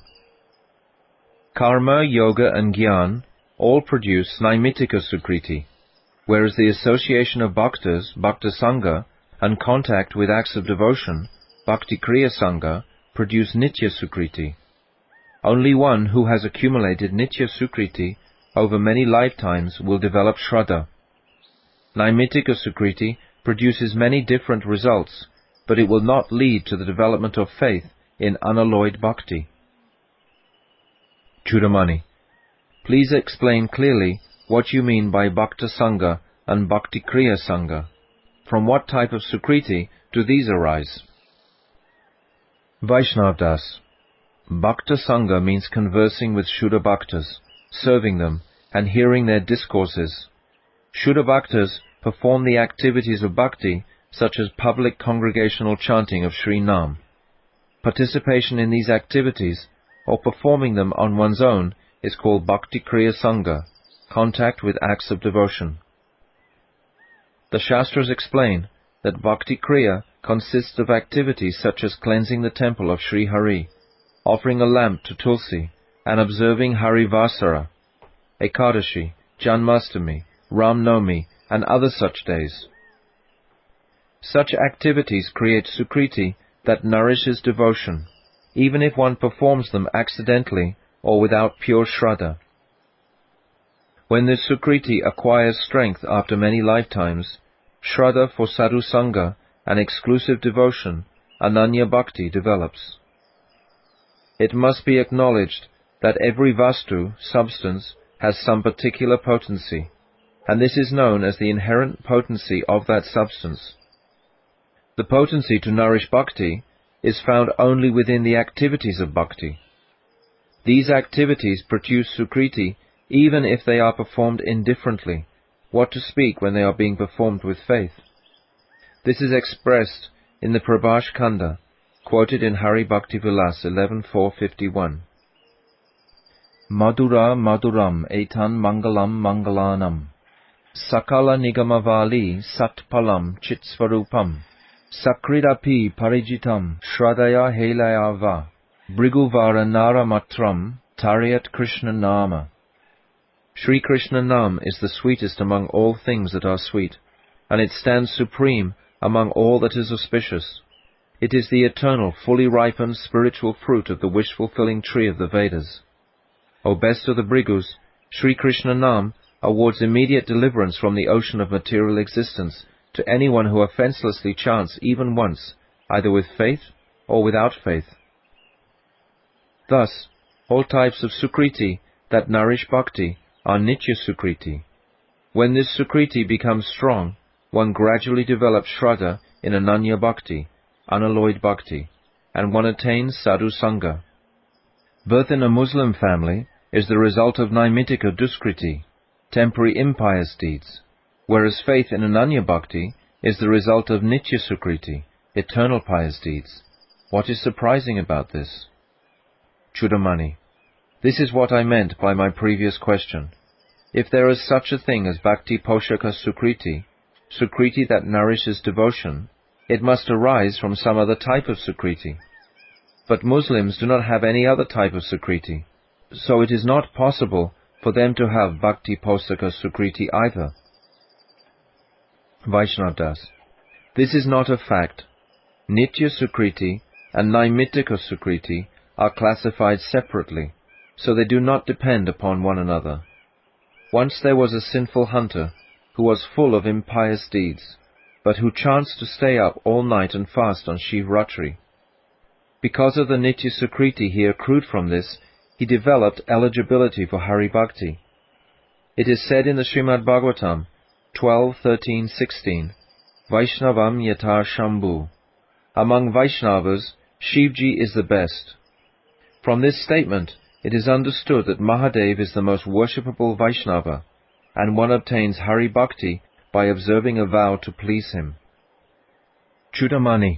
Karma, yoga, and jnana all produce naimittika sukriti, whereas the association of bhaktas, bhakta sangha, and contact with acts of devotion, bhakti kriya sangha, produce nitya sukriti. Only one who has accumulated nitya sukriti over many lifetimes will develop shraddha. Naimittika sukriti produces many different results, but it will not lead to the development of faith in unalloyed bhakti. Chudamani, please explain clearly what you mean by bhakta sangha and bhakti kriya sangha. From what type of sukriti do these arise? Vaishnav Das, Bhakta Sangha means conversing with Shuddha Bhaktas, serving them, and hearing their discourses. Shuddha Bhaktas perform the activities of bhakti, such as public congregational chanting of Sri Nam. Participation in these activities, or performing them on one's own, is called Bhakti Kriya Sangha, contact with acts of devotion. The Shastras explain that Bhakti Kriya consists of activities such as cleansing the temple of Sri Hari, offering a lamp to Tulsi, and observing Hari Vasara, Ekadashi, Janmastami, Ram Navami, and other such days. Such activities create sukriti that nourishes devotion, even if one performs them accidentally or without pure shraddha. When this sukriti acquires strength after many lifetimes, shraddha for sadhu sangha and exclusive devotion, ananya bhakti, develops. It must be acknowledged that every vastu, substance, has some particular potency, and this is known as the inherent potency of that substance. The potency to nourish bhakti is found only within the activities of bhakti. These activities produce sukriti even if they are performed indifferently, what to speak when they are being performed with faith. This is expressed in the Prabhash Khanda, quoted in Hari Bhakti Vilas eleven four fifty-one. Madhura Madhuram Etan Mangalam Mangalanam Sakala Nigamavali Satpalam Chitsvarupam Sakridapi Parijitam Shradaya Helayava Briguvara Naramatram Tariat Krishna Nama. Sri Krishna Nam is the sweetest among all things that are sweet, and it stands supreme among all that is auspicious. It is the eternal, fully ripened spiritual fruit of the wish-fulfilling tree of the Vedas. O best of the Brigus, Sri Krishna Nam awards immediate deliverance from the ocean of material existence to anyone who offenselessly chants even once, either with faith or without faith. Thus, all types of Sukriti that nourish Bhakti are Nitya Sukriti. When this Sukriti becomes strong, one gradually develops Shraddha in Ananya Bhakti, unalloyed Bhakti, and one attains Sadhu Sangha. Birth in a Muslim family is the result of Naimitika Duskriti, temporary impious deeds, whereas faith in Ananya Bhakti is the result of Nitya Sukriti, eternal pious deeds. What is surprising about this? Chudamani. This is what I meant by my previous question. If there is such a thing as Bhakti Poshaka Sukriti, Sukriti that nourishes devotion, it must arise from some other type of Sukriti. But Muslims do not have any other type of Sukriti, so it is not possible for them to have Bhakti Posaka Sukriti either. Vaishnavdas. This is not a fact. Nitya Sukriti and Naimitika Sukriti are classified separately, so they do not depend upon one another. Once there was a sinful hunter who was full of impious deeds, but who chanced to stay up all night and fast on Shivratri. Because of the Nitya Sukriti he accrued from this, he developed eligibility for Hari Bhakti. It is said in the Srimad Bhagavatam twelve, thirteen, sixteen, Vaishnavam Yatar Shambhu. Among Vaishnavas, Shivji is the best. From this statement, it is understood that Mahadev is the most worshipable Vaishnava, and one obtains Hari Bhakti by observing a vow to please him. Chudamani.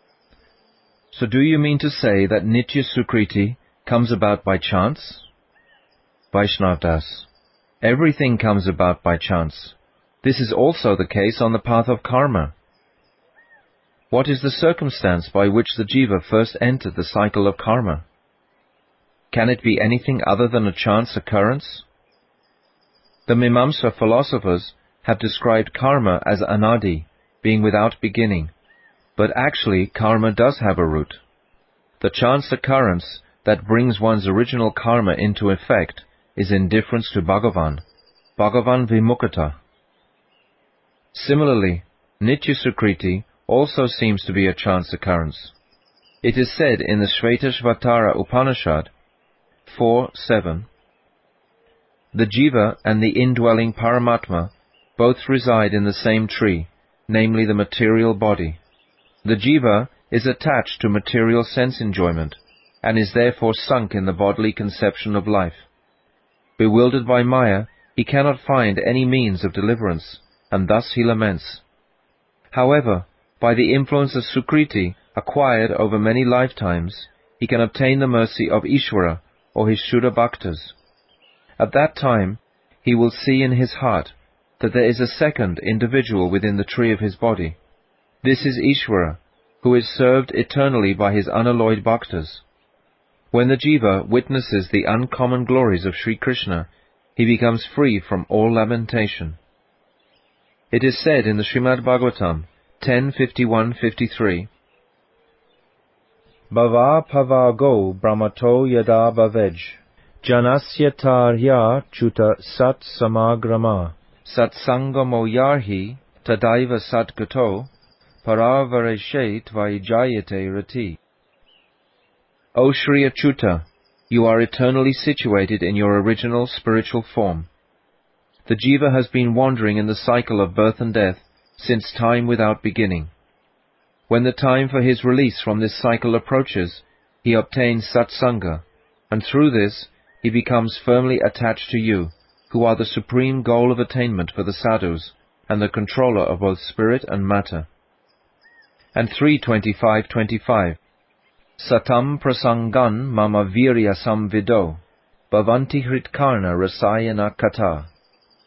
So do you mean to say that Nitya Sukriti comes about by chance? Vaishnavdas. Everything comes about by chance. This is also the case on the path of karma. What is the circumstance by which the jiva first entered the cycle of karma? Can it be anything other than a chance occurrence? The Mimamsa philosophers have described karma as anadi, being without beginning, but actually karma does have a root. The chance occurrence that brings one's original karma into effect is indifference to Bhagavan, Bhagavan Vimukata. Similarly, Nitya Sukriti also seems to be a chance occurrence. It is said in the Shvetashvatara Upanishad four seven, the jiva and the indwelling Paramatma both reside in the same tree, namely the material body. The jiva is attached to material sense enjoyment, and is therefore sunk in the bodily conception of life. Bewildered by Maya, he cannot find any means of deliverance, and thus he laments. However, by the influence of Sukriti acquired over many lifetimes, he can obtain the mercy of Ishvara or his Shuddha Bhaktas. At that time, he will see in his heart that there is a second individual within the tree of his body. This is Ishvara, who is served eternally by his unalloyed Bhaktas. When the jiva witnesses the uncommon glories of Sri Krishna, he becomes free from all lamentation. It is said in the Srimad Bhagavatam ten fifty-one fifty-three, Bhava Pavago Brahmato Yada Bhavaj Janasya Tarya Chuta Sat Samagrama Satsangamo Yarhi Tadaiva Satgato Paravareshe Tvajayate Rati. O Shri Achyuta, you are eternally situated in your original spiritual form. The jiva has been wandering in the cycle of birth and death since time without beginning. When the time for his release from this cycle approaches, he obtains satsanga, and through this he becomes firmly attached to you, who are the supreme goal of attainment for the sadhus, and the controller of both spirit and matter. And three twenty-five twenty-five, Satam prasangan mama virya samvido, bhavanti hritkarna rasayana kata.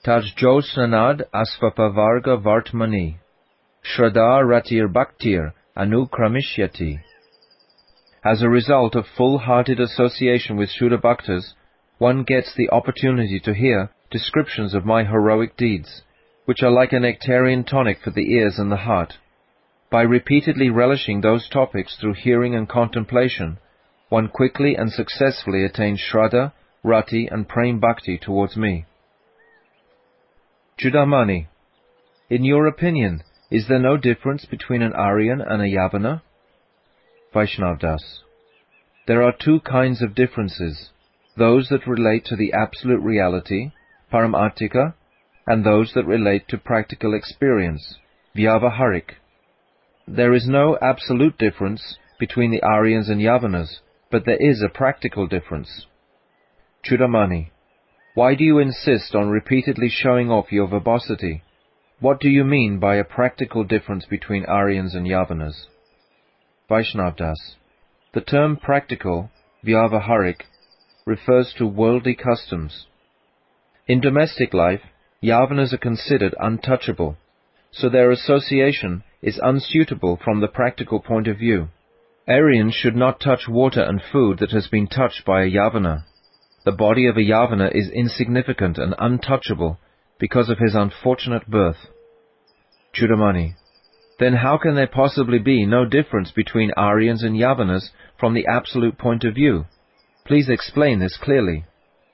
Taj Josnanad Asvapavarga Vartmani, Shraddha Ratir Bhaktir Anukramishati. As a result of full-hearted association with Shuddha Bhaktas, one gets the opportunity to hear descriptions of my heroic deeds, which are like a nectarian tonic for the ears and the heart. By repeatedly relishing those topics through hearing and contemplation, one quickly and successfully attains Shraddha, Rati and Prem Bhakti towards me. Chudamani, in your opinion, is there no difference between an Aryan and a Yavana? Vaishnavdas, there are two kinds of differences, those that relate to the absolute reality, Paramartika, and those that relate to practical experience, Vyavaharik. There is no absolute difference between the Aryans and Yavanas, but there is a practical difference. Chudamani, why do you insist on repeatedly showing off your verbosity? What do you mean by a practical difference between Aryans and Yavanas? Vaishnavdas, the term practical, Vyavaharik, refers to worldly customs. In domestic life, Yavanas are considered untouchable, so their association is unsuitable from the practical point of view. Aryans should not touch water and food that has been touched by a Yavana. The body of a Yavana is insignificant and untouchable because of his unfortunate birth. Chudamani, then how can there possibly be no difference between Aryans and Yavanas from the absolute point of view? Please explain this clearly.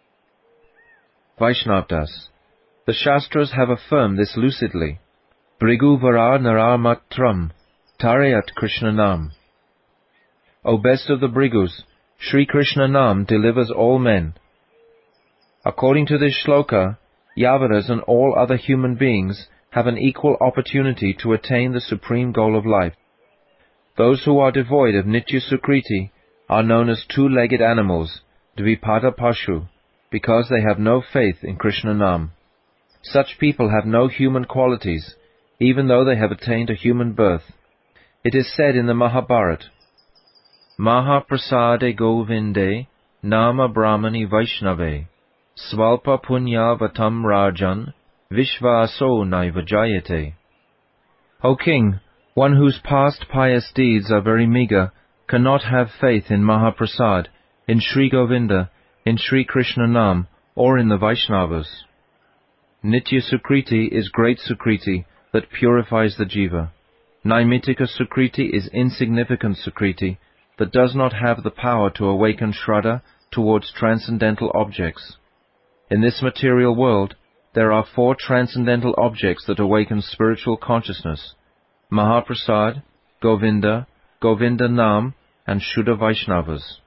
Vaishnavdas, the Shastras have affirmed this lucidly. Brigu vara naramatram, tarayat Krishna nam. O best of the Brigus, Sri Krishna nam delivers all men. According to this shloka, Yavanas and all other human beings have an equal opportunity to attain the supreme goal of life. Those who are devoid of Nitya Sukriti are known as two-legged animals, Dvipada Pashu, because they have no faith in Krishna Nam. Such people have no human qualities, even though they have attained a human birth. It is said in the Mahabharata, Mahaprasade Govinde Nama Brahmani Vaishnave Svalpa Punya Vatam Rajan Vishvaso Naivajayate. O king, one whose past pious deeds are very meager cannot have faith in Mahaprasad, in Sri Govinda, in Sri Krishna Nam, or in the Vaishnavas. Nitya Sukriti is great Sukriti that purifies the jiva. Naimitika Sukriti is insignificant Sukriti that does not have the power to awaken Shraddha towards transcendental objects. In this material world, there are four transcendental objects that awaken spiritual consciousness: Mahaprasad, Govinda, Govinda Nam, and Shuddha Vaishnavas.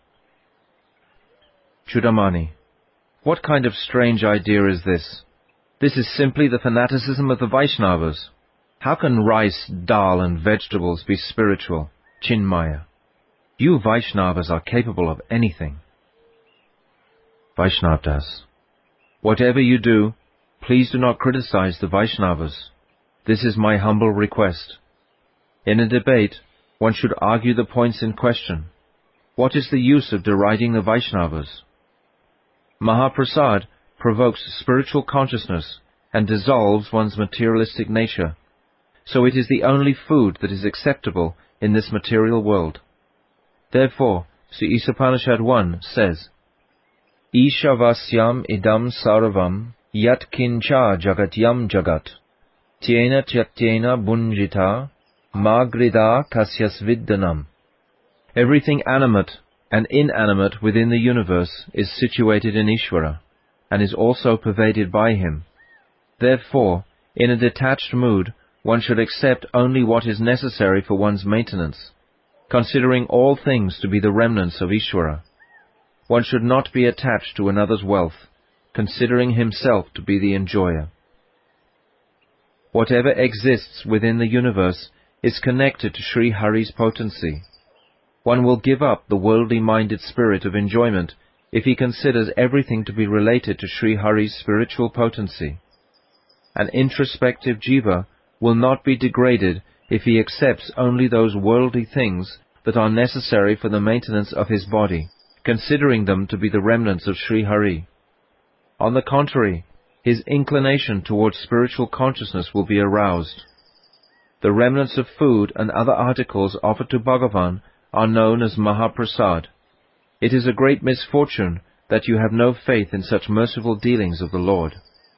Chudamani, what kind of strange idea is this? This is simply the fanaticism of the Vaishnavas. How can rice, dal, and vegetables be spiritual, Chinmaya? You Vaishnavas are capable of anything. Vaishnavdas, whatever you do, please do not criticize the Vaishnavas. This is my humble request. In a debate, one should argue the points in question. What is the use of deriding the Vaishnavas? Mahaprasad provokes spiritual consciousness and dissolves one's materialistic nature, so it is the only food that is acceptable in this material world. Therefore, Sri Isopanishad one says, Ishavasyam idam sarvam yat kincha jagatyam jagat tyena tyatyena bunjita magrida kasyas viddanam. Everything animate and inanimate within the universe is situated in Ishvara, and is also pervaded by him. Therefore, in a detached mood, one should accept only what is necessary for one's maintenance, considering all things to be the remnants of Ishvara. One should not be attached to another's wealth, considering himself to be the enjoyer. Whatever exists within the universe is connected to Sri Hari's potency. One will give up the worldly-minded spirit of enjoyment if he considers everything to be related to Sri Hari's spiritual potency. An introspective jiva will not be degraded if he accepts only those worldly things that are necessary for the maintenance of his body, considering them to be the remnants of Sri Hari. On the contrary, his inclination towards spiritual consciousness will be aroused. The remnants of food and other articles offered to Bhagavan are known as Mahaprasad. It is a great misfortune that you have no faith in such merciful dealings of the Lord.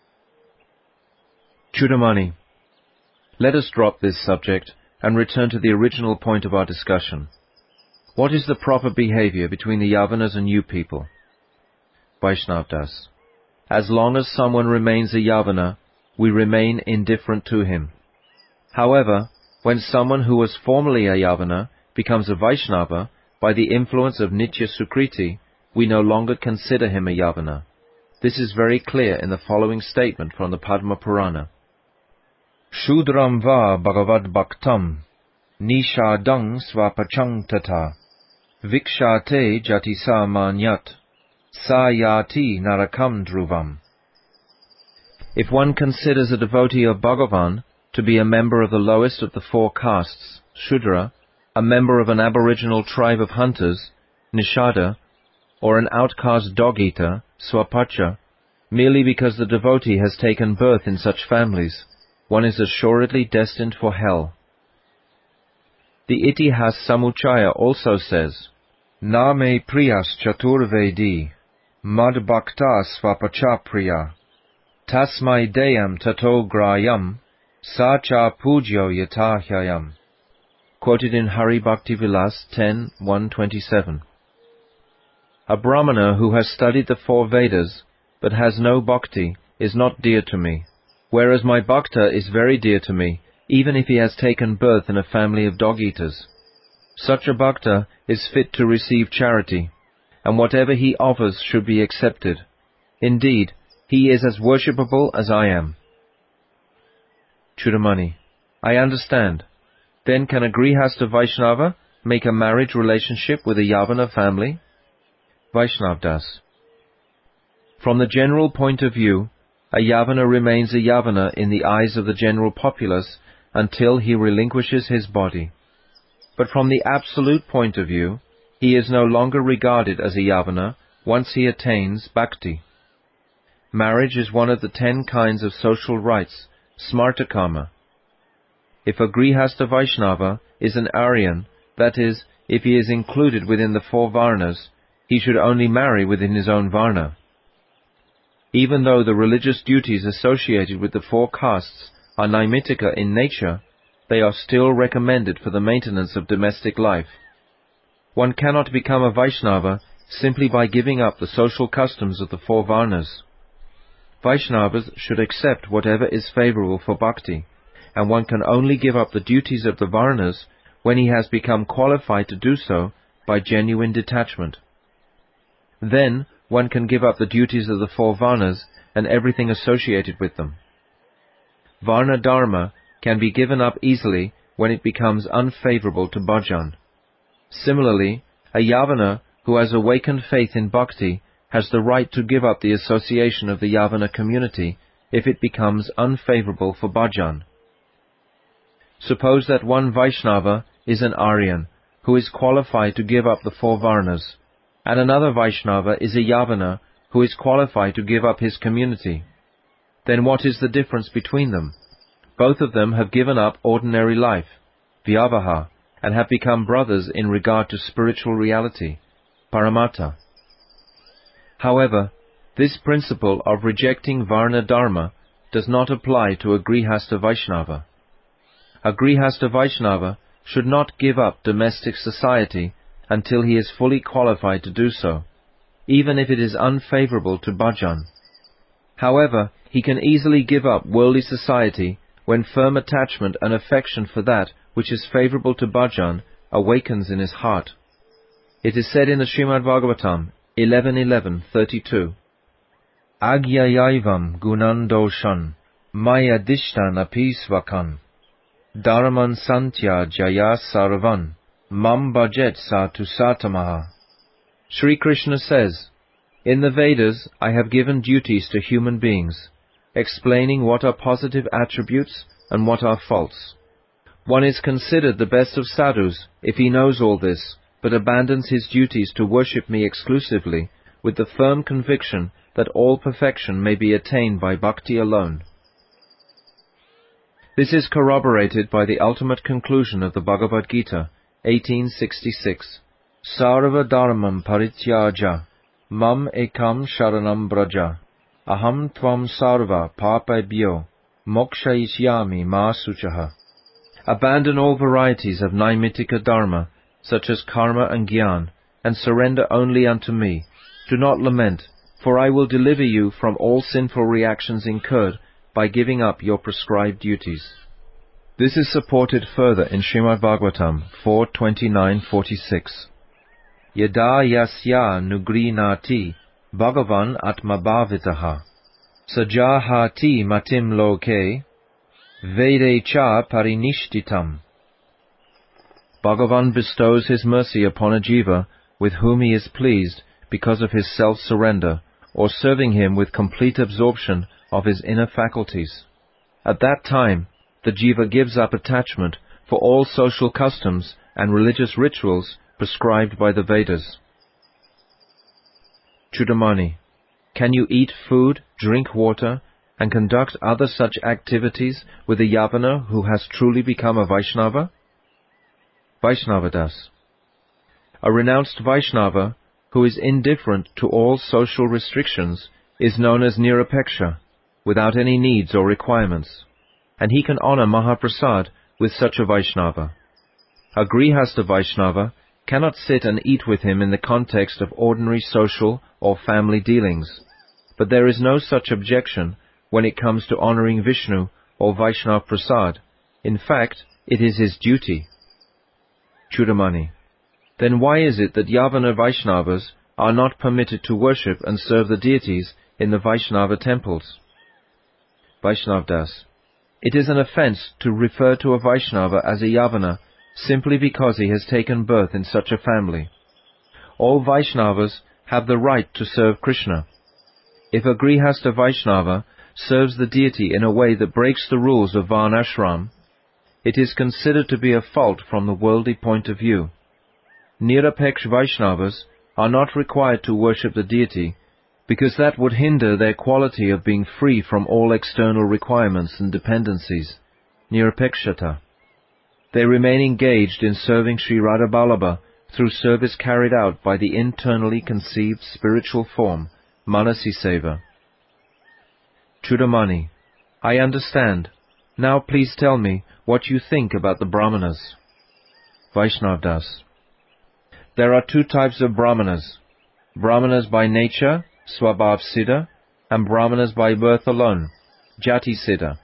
Chudamani. Let us drop this subject and return to the original point of our discussion. What is the proper behavior between the Yavanas and you people? Vaishnav Das. As long as someone remains a Yavana, we remain indifferent to him. However, when someone who was formerly a Yavana becomes a Vaishnava, by the influence of Nitya Sukriti, we no longer consider him a Yavana. This is very clear in the following statement from the Padma Purana. Shudram va bhagavad bhaktam, nishadang svapachang tata, vikshate jatisa manyat, sayati narakam dhruvam. If one considers a devotee of Bhagavan to be a member of the lowest of the four castes, Shudra, a member of an aboriginal tribe of hunters, Nishada, or an outcast dog-eater, Swapacha, merely because the devotee has taken birth in such families, one is assuredly destined for hell. The Itihas Samuchaya also says, Name priyas chaturvedi, mad bhakta swapacha priya, tasmai deyam tato grayam, sacha pujyo yatahyayam. Quoted in Hari Bhakti Vilas ten, one twenty-seven. A Brahmana who has studied the four Vedas, but has no bhakti, is not dear to me, whereas my bhakta is very dear to me, even if he has taken birth in a family of dog-eaters. Such a bhakta is fit to receive charity, and whatever he offers should be accepted. Indeed, he is as worshipable as I am. Chudamani. I understand. Then can a Grihastha Vaishnava make a marriage relationship with a Yavana family? Vaishnav Das. From the general point of view, a Yavana remains a Yavana in the eyes of the general populace until he relinquishes his body. But from the absolute point of view, he is no longer regarded as a Yavana once he attains bhakti. Marriage is one of the ten kinds of social rights, smartakama. If a Grihastha Vaishnava is an Aryan, that is, if he is included within the four Varnas, he should only marry within his own Varna. Even though the religious duties associated with the four castes are Naimitika in nature, they are still recommended for the maintenance of domestic life. One cannot become a Vaishnava simply by giving up the social customs of the four Varnas. Vaishnavas should accept whatever is favorable for bhakti, and one can only give up the duties of the Varnas when he has become qualified to do so by genuine detachment. Then one can give up the duties of the four Varnas and everything associated with them. Varna Dharma can be given up easily when it becomes unfavorable to bhajan. Similarly, a Yavana who has awakened faith in bhakti has the right to give up the association of the Yavana community if it becomes unfavorable for bhajan. Suppose that one Vaishnava is an Aryan who is qualified to give up the four Varnas, and another Vaishnava is a Yavana who is qualified to give up his community. Then what is the difference between them? Both of them have given up ordinary life, vyavaha, and have become brothers in regard to spiritual reality, paramattha. However, this principle of rejecting Varna Dharma does not apply to a Grihastha Vaishnava. A Grihastha Vaishnava should not give up domestic society until he is fully qualified to do so, even if it is unfavorable to bhajan. However, he can easily give up worldly society when firm attachment and affection for that which is favorable to bhajan awakens in his heart. It is said in the Srimad Bhagavatam, eleven eleven thirty-two, Agyayaivam gunan doshan, maya dishtan apisvakan, dharman santya jaya sarvan, mam bhajet sa tu satamaha. Sri Krishna says, in the Vedas I have given duties to human beings, explaining what are positive attributes and what are false. One is considered the best of sadhus if he knows all this, but abandons his duties to worship me exclusively, with the firm conviction that all perfection may be attained by bhakti alone. This is corroborated by the ultimate conclusion of the Bhagavad Gita, eighteen sixty-six. Sarva dharmam parityaja, mam ekam sharanam braja, aham tvam sarva papabhyo, mokshayishyami ma suchaha. Abandon all varieties of Naimitika dharma, such as karma and gyan, and surrender only unto me. Do not lament, for I will deliver you from all sinful reactions incurred by giving up your prescribed duties. This is supported further in Srimad Bhagavatam four twenty-nine forty-six. Yada yasya nugrinati bhagavan atmabhavitaha sajahati matim loke vede cha parinishtitam. Bhagavan bestows his mercy upon a jiva with whom he is pleased because of his self-surrender, or serving him with complete absorption of his inner faculties. At that time, the jiva gives up attachment for all social customs and religious rituals prescribed by the Vedas. Chudamani, can you eat food, drink water, and conduct other such activities with a Yavana who has truly become a Vaishnava? Vaishnavadas. A renounced Vaishnava who is indifferent to all social restrictions is known as Nirapeksha, without any needs or requirements, and he can honor Mahaprasad with such a Vaishnava. A Grihastha Vaishnava cannot sit and eat with him in the context of ordinary social or family dealings, but there is no such objection when it comes to honoring Vishnu or Vaishnava Prasad. In fact, it is his duty. Chudamani. Then why is it that Yavana Vaishnavas are not permitted to worship and serve the deities in the Vaishnava temples? Vaishnavdas. It is an offense to refer to a Vaishnava as a Yavana simply because he has taken birth in such a family. All Vaishnavas have the right to serve Krishna. If a Grihastha Vaishnava serves the deity in a way that breaks the rules of Varnashram, it is considered to be a fault from the worldly point of view. Nirapeksh Vaishnavas are not required to worship the deity, because that would hinder their quality of being free from all external requirements and dependencies, Nirapekshata. They remain engaged in serving Sri Radhaballabha through service carried out by the internally conceived spiritual form, Manasi Seva. Chudamani, I understand. Now please tell me what you think about the Brahmanas. Vaishnavdas. There are two types of Brahmanas, Brahmanas by nature, Swabhav Siddha, and Brahmanas by birth alone, Jati Siddha.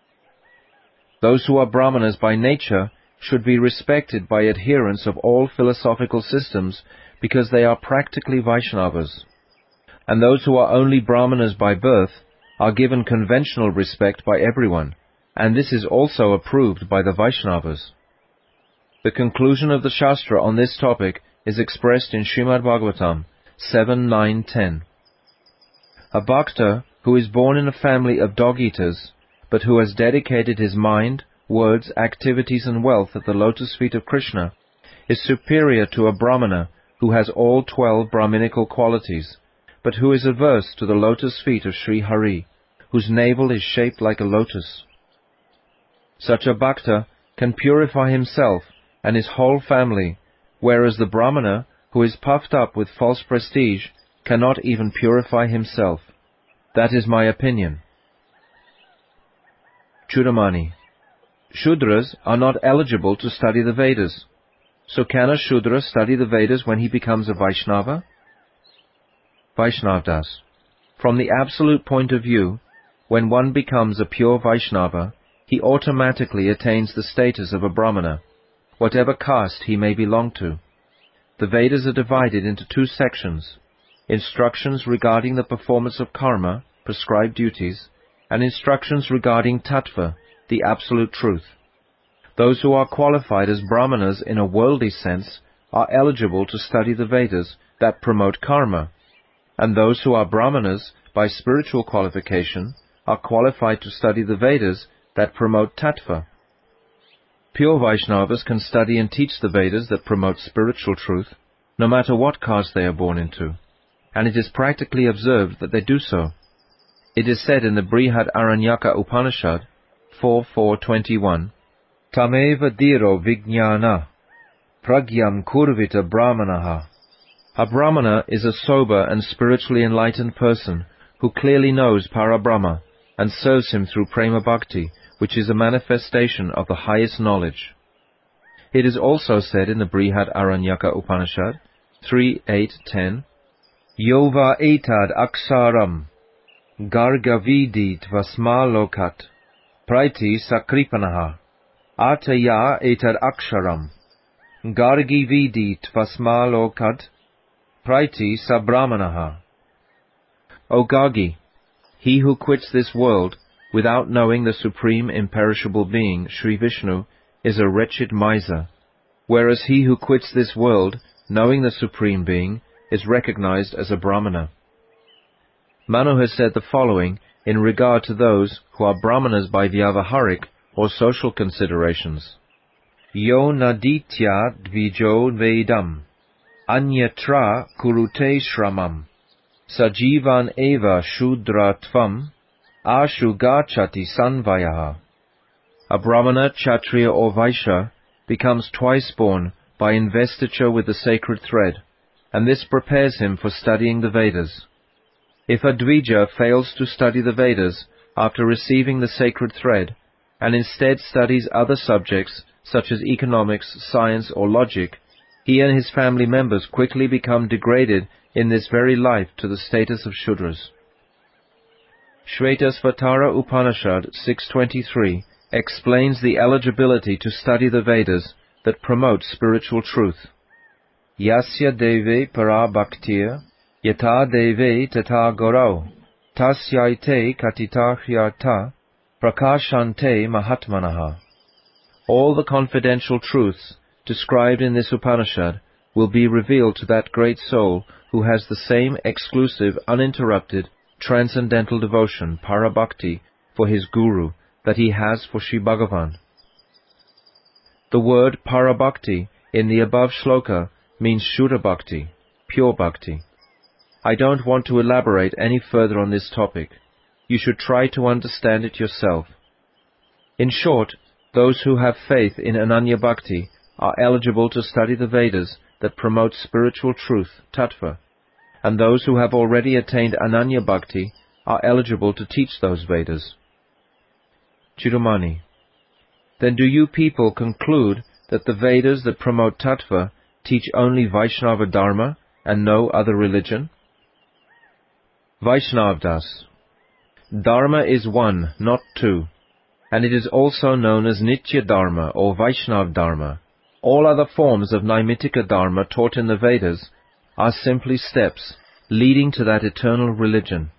Those who are Brahmanas by nature should be respected by adherents of all philosophical systems because they are practically Vaishnavas. And those who are only Brahmanas by birth are given conventional respect by everyone, and this is also approved by the Vaishnavas. The conclusion of the Shastra on this topic is expressed in Srimad Bhagavatam seven nine ten. A bhakta who is born in a family of dog-eaters, but who has dedicated his mind, words, activities and wealth at the lotus feet of Krishna, is superior to a brahmana who has all twelve brahminical qualities, but who is averse to the lotus feet of Sri Hari, whose navel is shaped like a lotus. Such a bhakta can purify himself and his whole family, whereas the brahmana, who is puffed up with false prestige, cannot even purify himself. That is my opinion. Chudamani. Shudras are not eligible to study the Vedas. So can a Shudra study the Vedas when he becomes a Vaishnava? Vaishnavdas. From the absolute point of view, when one becomes a pure Vaishnava, he automatically attains the status of a Brahmana, whatever caste he may belong to. The Vedas are divided into two sections: instructions regarding the performance of karma, prescribed duties, and instructions regarding tattva, the absolute truth. Those who are qualified as Brahmanas in a worldly sense are eligible to study the Vedas that promote karma, and those who are Brahmanas by spiritual qualification are qualified to study the Vedas that promote tattva. Pure Vaishnavas can study and teach the Vedas that promote spiritual truth, no matter what caste they are born into. and it is practically observed that they do so. It is said in the Brihad Aranyaka Upanishad four four twenty-one, Tameva diro vijnana, pragyam kurvita brahmanaha. A brahmana is a sober and spiritually enlightened person who clearly knows Parabrahma and serves him through prema bhakti, which is a manifestation of the highest knowledge. It is also said in the Brihad Aranyaka Upanishad three eight ten, Yova etad aksaram, gargavidit vasmalokat, praiti sakripanaha, ataya etad aksharam, gargividit vasmalokat, praiti sabrahmanaha. O Gargi, he who quits this world without knowing the supreme imperishable being, Sri Vishnu, is a wretched miser, whereas he who quits this world, knowing the Supreme Being, is recognized as a Brahmana. Manu has said the following in regard to those who are Brahmanas by Vyavaharic or social considerations. Yo naditya dvijo vedam, anyatra kurute shramam, sajivan eva shudra tvam, ashu gachati sanvayaha. A Brahmana, Kshatriya or Vaishya becomes twice born by investiture with the sacred thread, and this prepares him for studying the Vedas. If a Dvija fails to study the Vedas after receiving the sacred thread, and instead studies other subjects such as economics, science or logic, he and his family members quickly become degraded in this very life to the status of Shudras. Shvetasvatara Upanishad six twenty-three explains the eligibility to study the Vedas that promote spiritual truth. Yasya deve para bhaktir, yata deve tata gorau, tasyaite katitahyata, prakashante mahatmanaha. All the confidential truths described in this Upanishad will be revealed to that great soul who has the same exclusive, uninterrupted, transcendental devotion, parabhakti, for his Guru that he has for Sri Bhagavan. The word parabhakti in the above shloka means Shuddha Bhakti, pure bhakti. I don't want to elaborate any further on this topic. You should try to understand it yourself. In short, those who have faith in Ananya Bhakti are eligible to study the Vedas that promote spiritual truth, tattva, and those who have already attained Ananya Bhakti are eligible to teach those Vedas. Chidamani. Then do you people conclude that the Vedas that promote tattva teach only Vaishnava Dharma and no other religion? Vaishnavdas. Dharma is one, not two, and it is also known as Nitya Dharma or Vaishnav Dharma. All other forms of Naimitika Dharma taught in the Vedas are simply steps leading to that eternal religion.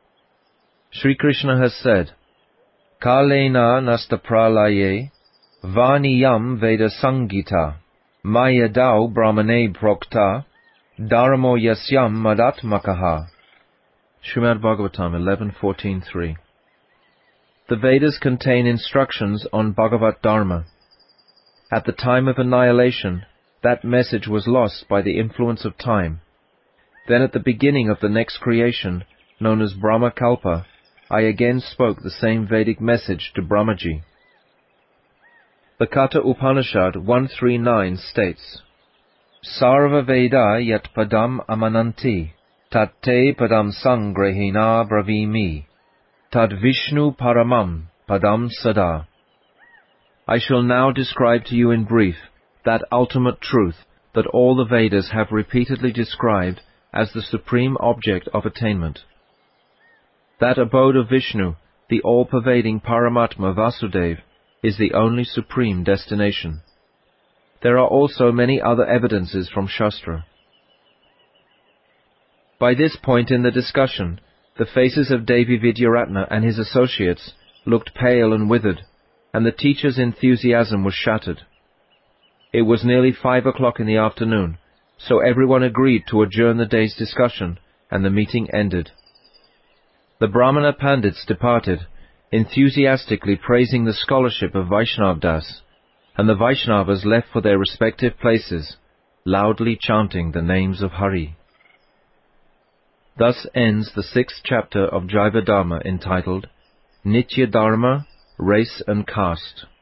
Sri Krishna has said, Kalena nasta pralaye, vaniyam veda sangita, mayadau brahmane prokta, dharmo yasyam madatmakaha. Srimad Bhagavatam eleven fourteen three. The Vedas contain instructions on Bhagavat Dharma. At the time of annihilation, that message was lost by the influence of time. Then at the beginning of the next creation, known as Brahma Kalpa, I again spoke the same Vedic message to Brahmaji. The Katha Upanishad one thirty-nine states, Sarva Veda yat padam amananti, tat te padam sangrahina bravimi, tad Vishnu paramam padam sada. I shall now describe to you in brief that ultimate truth that all the Vedas have repeatedly described as the supreme object of attainment. That abode of Vishnu, the all-pervading Paramatma Vasudev, is the only supreme destination. There are also many other evidences from Shastra. By this point in the discussion, the faces of Devi Vidyaratna and his associates looked pale and withered, and the teacher's enthusiasm was shattered. It was nearly five o'clock in the afternoon, so everyone agreed to adjourn the day's discussion, and the meeting ended. The Brahmana Pandits departed, enthusiastically praising the scholarship of Vaishnavdas, and the Vaishnavas left for their respective places, loudly chanting the names of Hari. Thus ends the sixth chapter of Jivadharma, entitled Nitya Dharma, Race and Caste.